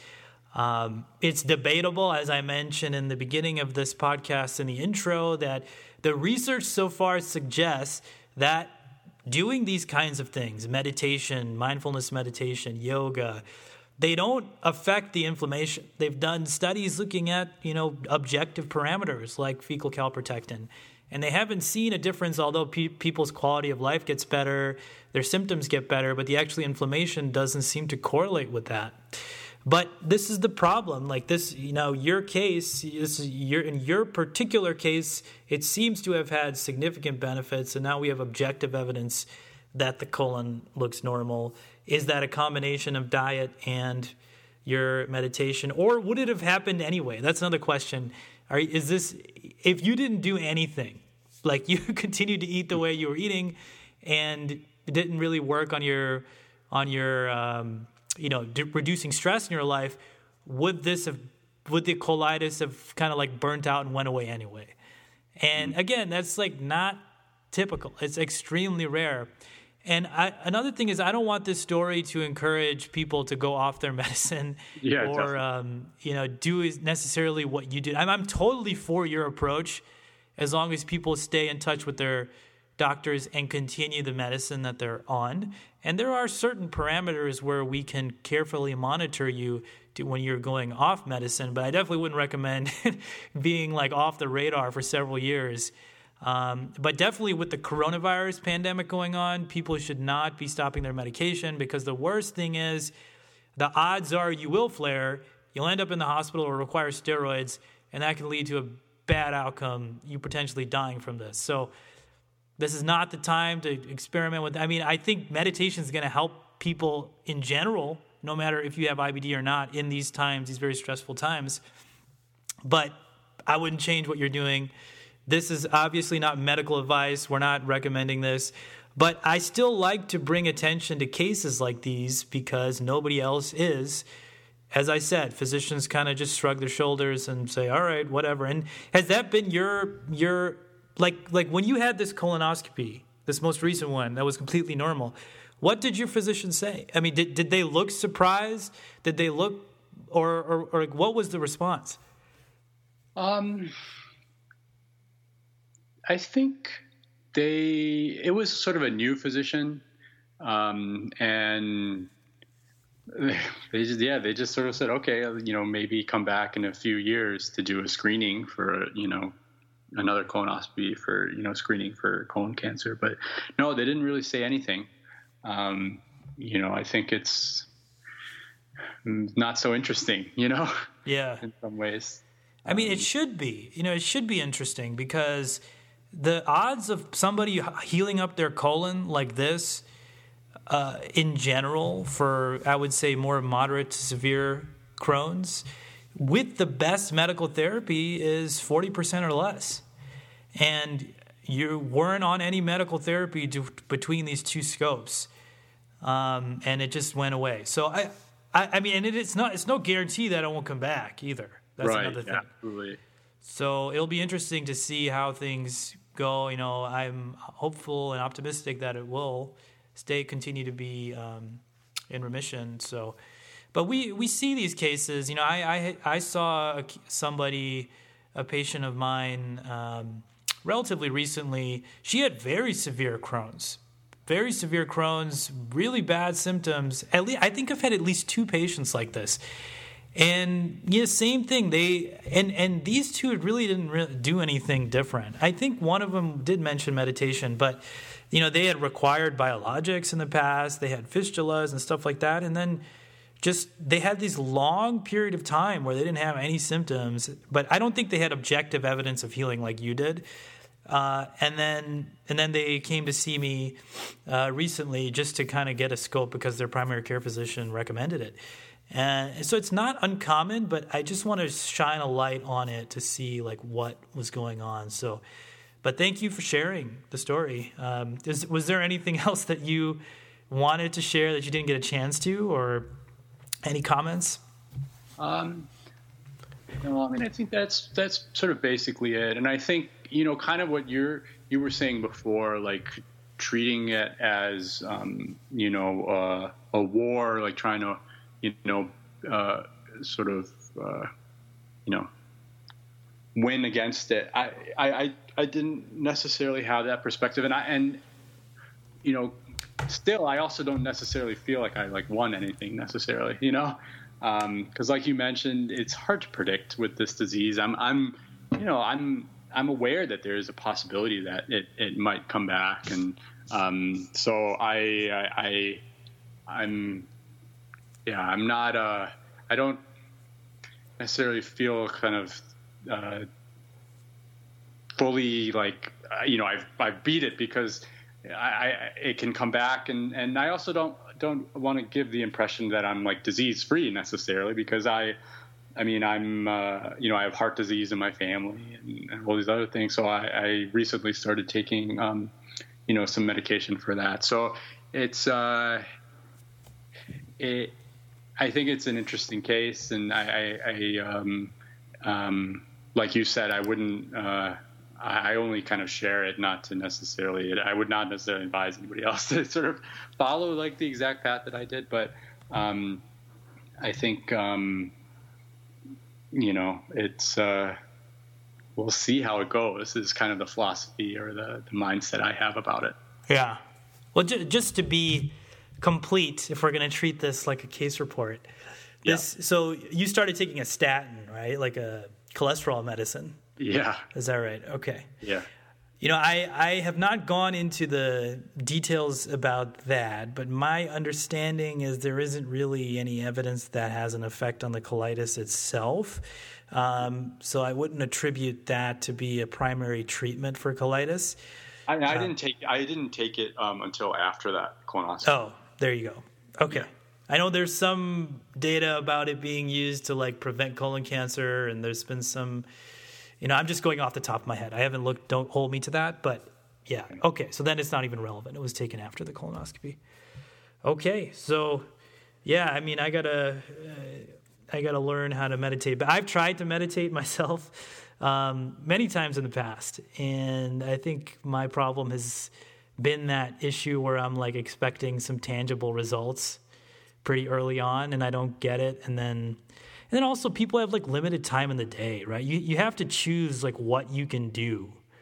Um, it's debatable, as I mentioned in the beginning of this podcast in the intro, that the research so far suggests that doing these kinds of things, meditation, mindfulness meditation, yoga, they don't affect the inflammation. They've done studies looking at, you know, objective parameters like fecal calprotectin, and they haven't seen a difference, although pe- people's quality of life gets better, their symptoms get better, but the actual inflammation doesn't seem to correlate with that. But this is the problem. Like this, you know, your case, this is your, in your particular case, it seems to have had significant benefits, and now we have objective evidence that the colon looks normal. Is that a combination of diet and your meditation, or would it have happened anyway? That's another question. Are, is this, if you didn't do anything, like you continued to eat the way you were eating, and it didn't really work on your, on your, um, you know, d- reducing stress in your life, would this have, would the colitis have kind of like burnt out and went away anyway? And again, that's like not typical. It's extremely rare. And I, another thing is, I don't want this story to encourage people to go off their medicine yeah, or, um, you know, do necessarily what you did. I'm, I'm totally for your approach, as long as people stay in touch with their doctors and continue the medicine that they're on. And there are certain parameters where we can carefully monitor you to when you're going off medicine, but I definitely wouldn't recommend being like off the radar for several years. Um, but definitely with the coronavirus pandemic going on, people should not be stopping their medication, because the worst thing is the odds are you will flare, you'll end up in the hospital or require steroids, and that can lead to a bad outcome, you potentially dying from this. So this is not the time to experiment with. I mean, I think meditation is going to help people in general, no matter if you have I B D or not, in these times, these very stressful times. But I wouldn't change what you're doing. This is obviously not medical advice. We're not recommending this. But I still like to bring attention to cases like these because nobody else is. As I said, physicians kind of just shrug their shoulders and say, all right, whatever. And has that been your your like like when you had this colonoscopy, this most recent one that was completely normal, what did your physician say? I mean, did did they look surprised? Did they look or or, or like, what was the response? Um I think they, it was sort of a new physician. Um, and they just, yeah, they just sort of said, okay, you know, maybe come back in a few years to do a screening for, you know, another colonoscopy for, you know, screening for colon cancer. But no, they didn't really say anything. Um, you know, I think it's not so interesting, you know, yeah, in some ways. I mean, it should be, you know, it should be interesting because the odds of somebody healing up their colon like this, uh, in general, for, I would say, more moderate to severe Crohn's, with the best medical therapy is forty percent or less. And you weren't on any medical therapy to, between these two scopes. Um, and it just went away. So, I, I, I mean, and it, it's not, it's no guarantee that it won't come back either. That's right, another thing. Yeah, absolutely. So it'll be interesting to see how things go. You know, I'm hopeful and optimistic that it will stay, continue to be um, in remission. So, but we, we see these cases. You know, I I, I saw a, somebody, a patient of mine, um, relatively recently. She had very severe Crohn's, very severe Crohn's, really bad symptoms. At least I think I've had at least two patients like this. And yeah, same thing. They and and these two really didn't really do anything different. I think one of them did mention meditation, but you know, they had required biologics in the past. They had fistulas and stuff like that, and then just they had this long period of time where they didn't have any symptoms. But I don't think they had objective evidence of healing like you did. Uh, and then and then they came to see me uh, recently just to kind of get a scope because their primary care physician recommended it. And so it's not uncommon, but I just want to shine a light on it to see like what was going on. So, but thank you for sharing the story. Um, is, was there anything else that you wanted to share that you didn't get a chance to, or any comments? Um, no, I mean, I think that's that's sort of basically it. And I think, you know, kind of what you're you were saying before, like treating it as um, you know uh, a war, like trying to you know, uh, sort of, uh, you know, win against it. I, I, I didn't necessarily have that perspective. And I, and, you know, still, I also don't necessarily feel like I like won anything necessarily, you know, um, cause like you mentioned, it's hard to predict with this disease. I'm, I'm, you know, I'm, I'm aware that there is a possibility that it, it might come back. And, um, so I, I, I I'm, Yeah, I'm not. Uh, I don't necessarily feel kind of uh, fully like uh, you know I've I've beat it because I, I it can come back, and, and I also don't don't want to give the impression that I'm like disease free necessarily, because I I mean I'm uh, you know I have heart disease in my family and, and all these other things. So I, I recently started taking um, you know some medication for that. So it's uh, it. I think it's an interesting case, and I, I, I um, um, like you said, I wouldn't. Uh, I only kind of share it, not to necessarily. I would not necessarily advise anybody else to sort of follow like the exact path that I did, but um, I think um, you know it's. Uh, we'll see how it goes. This is kind of the philosophy or the, the mindset I have about it. Yeah. Well, j- just to be complete, if we're going to treat this like a case report, this yeah. So you started taking a statin, right? Like a cholesterol medicine. Yeah. Is that right? Okay. Yeah. You know, I, I have not gone into the details about that, but my understanding is there isn't really any evidence that has an effect on the colitis itself. Um, so I wouldn't attribute that to be a primary treatment for colitis. I, I didn't take I didn't take it um, until after that colonoscopy. Oh, there you go. Okay. Yeah. I know there's some data about it being used to like prevent colon cancer, and there's been some, you know, I'm just going off the top of my head. I haven't looked, don't hold me to that, but yeah. Okay. So then it's not even relevant. It was taken after the colonoscopy. Okay. So yeah, I mean, I gotta, uh, I gotta learn how to meditate, but I've tried to meditate myself um, many times in the past. And I think my problem has been that issue where I'm like expecting some tangible results pretty early on, and I don't get it. And then, and then also people have like limited time in the day, right? You you have to choose like what you can do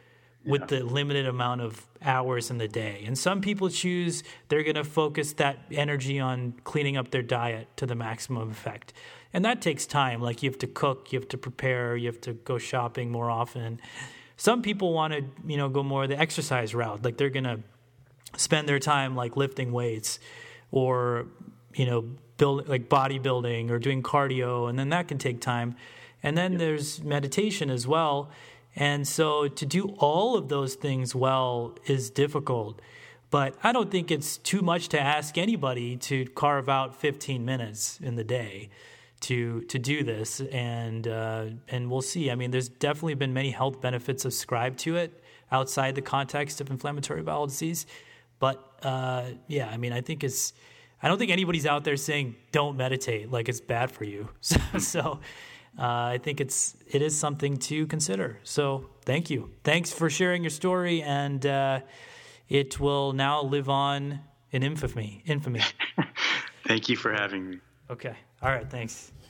with Yeah. the limited amount of hours in the day. And some people choose they're going to focus that energy on cleaning up their diet to the maximum effect. And that takes time. Like you have to cook, you have to prepare, you have to go shopping more often. Some people want to, you know, go more the exercise route. Like they're going to spend their time like lifting weights or, you know, build like bodybuilding or doing cardio, and then that can take time. And then there's meditation as well. And so to do all of those things well is difficult. But I don't think it's too much to ask anybody to carve out fifteen minutes in the day to to do this. And uh, and we'll see. I mean, there's definitely been many health benefits ascribed to it outside the context of inflammatory bowel disease. But uh, yeah, I mean, I think it's, I don't think anybody's out there saying don't meditate, like it's bad for you. So, so uh, I think it's, it is something to consider. So thank you. Thanks for sharing your story. And uh, it will now live on in infamy. Infamy. Thank you for having me. Okay. All right. Thanks.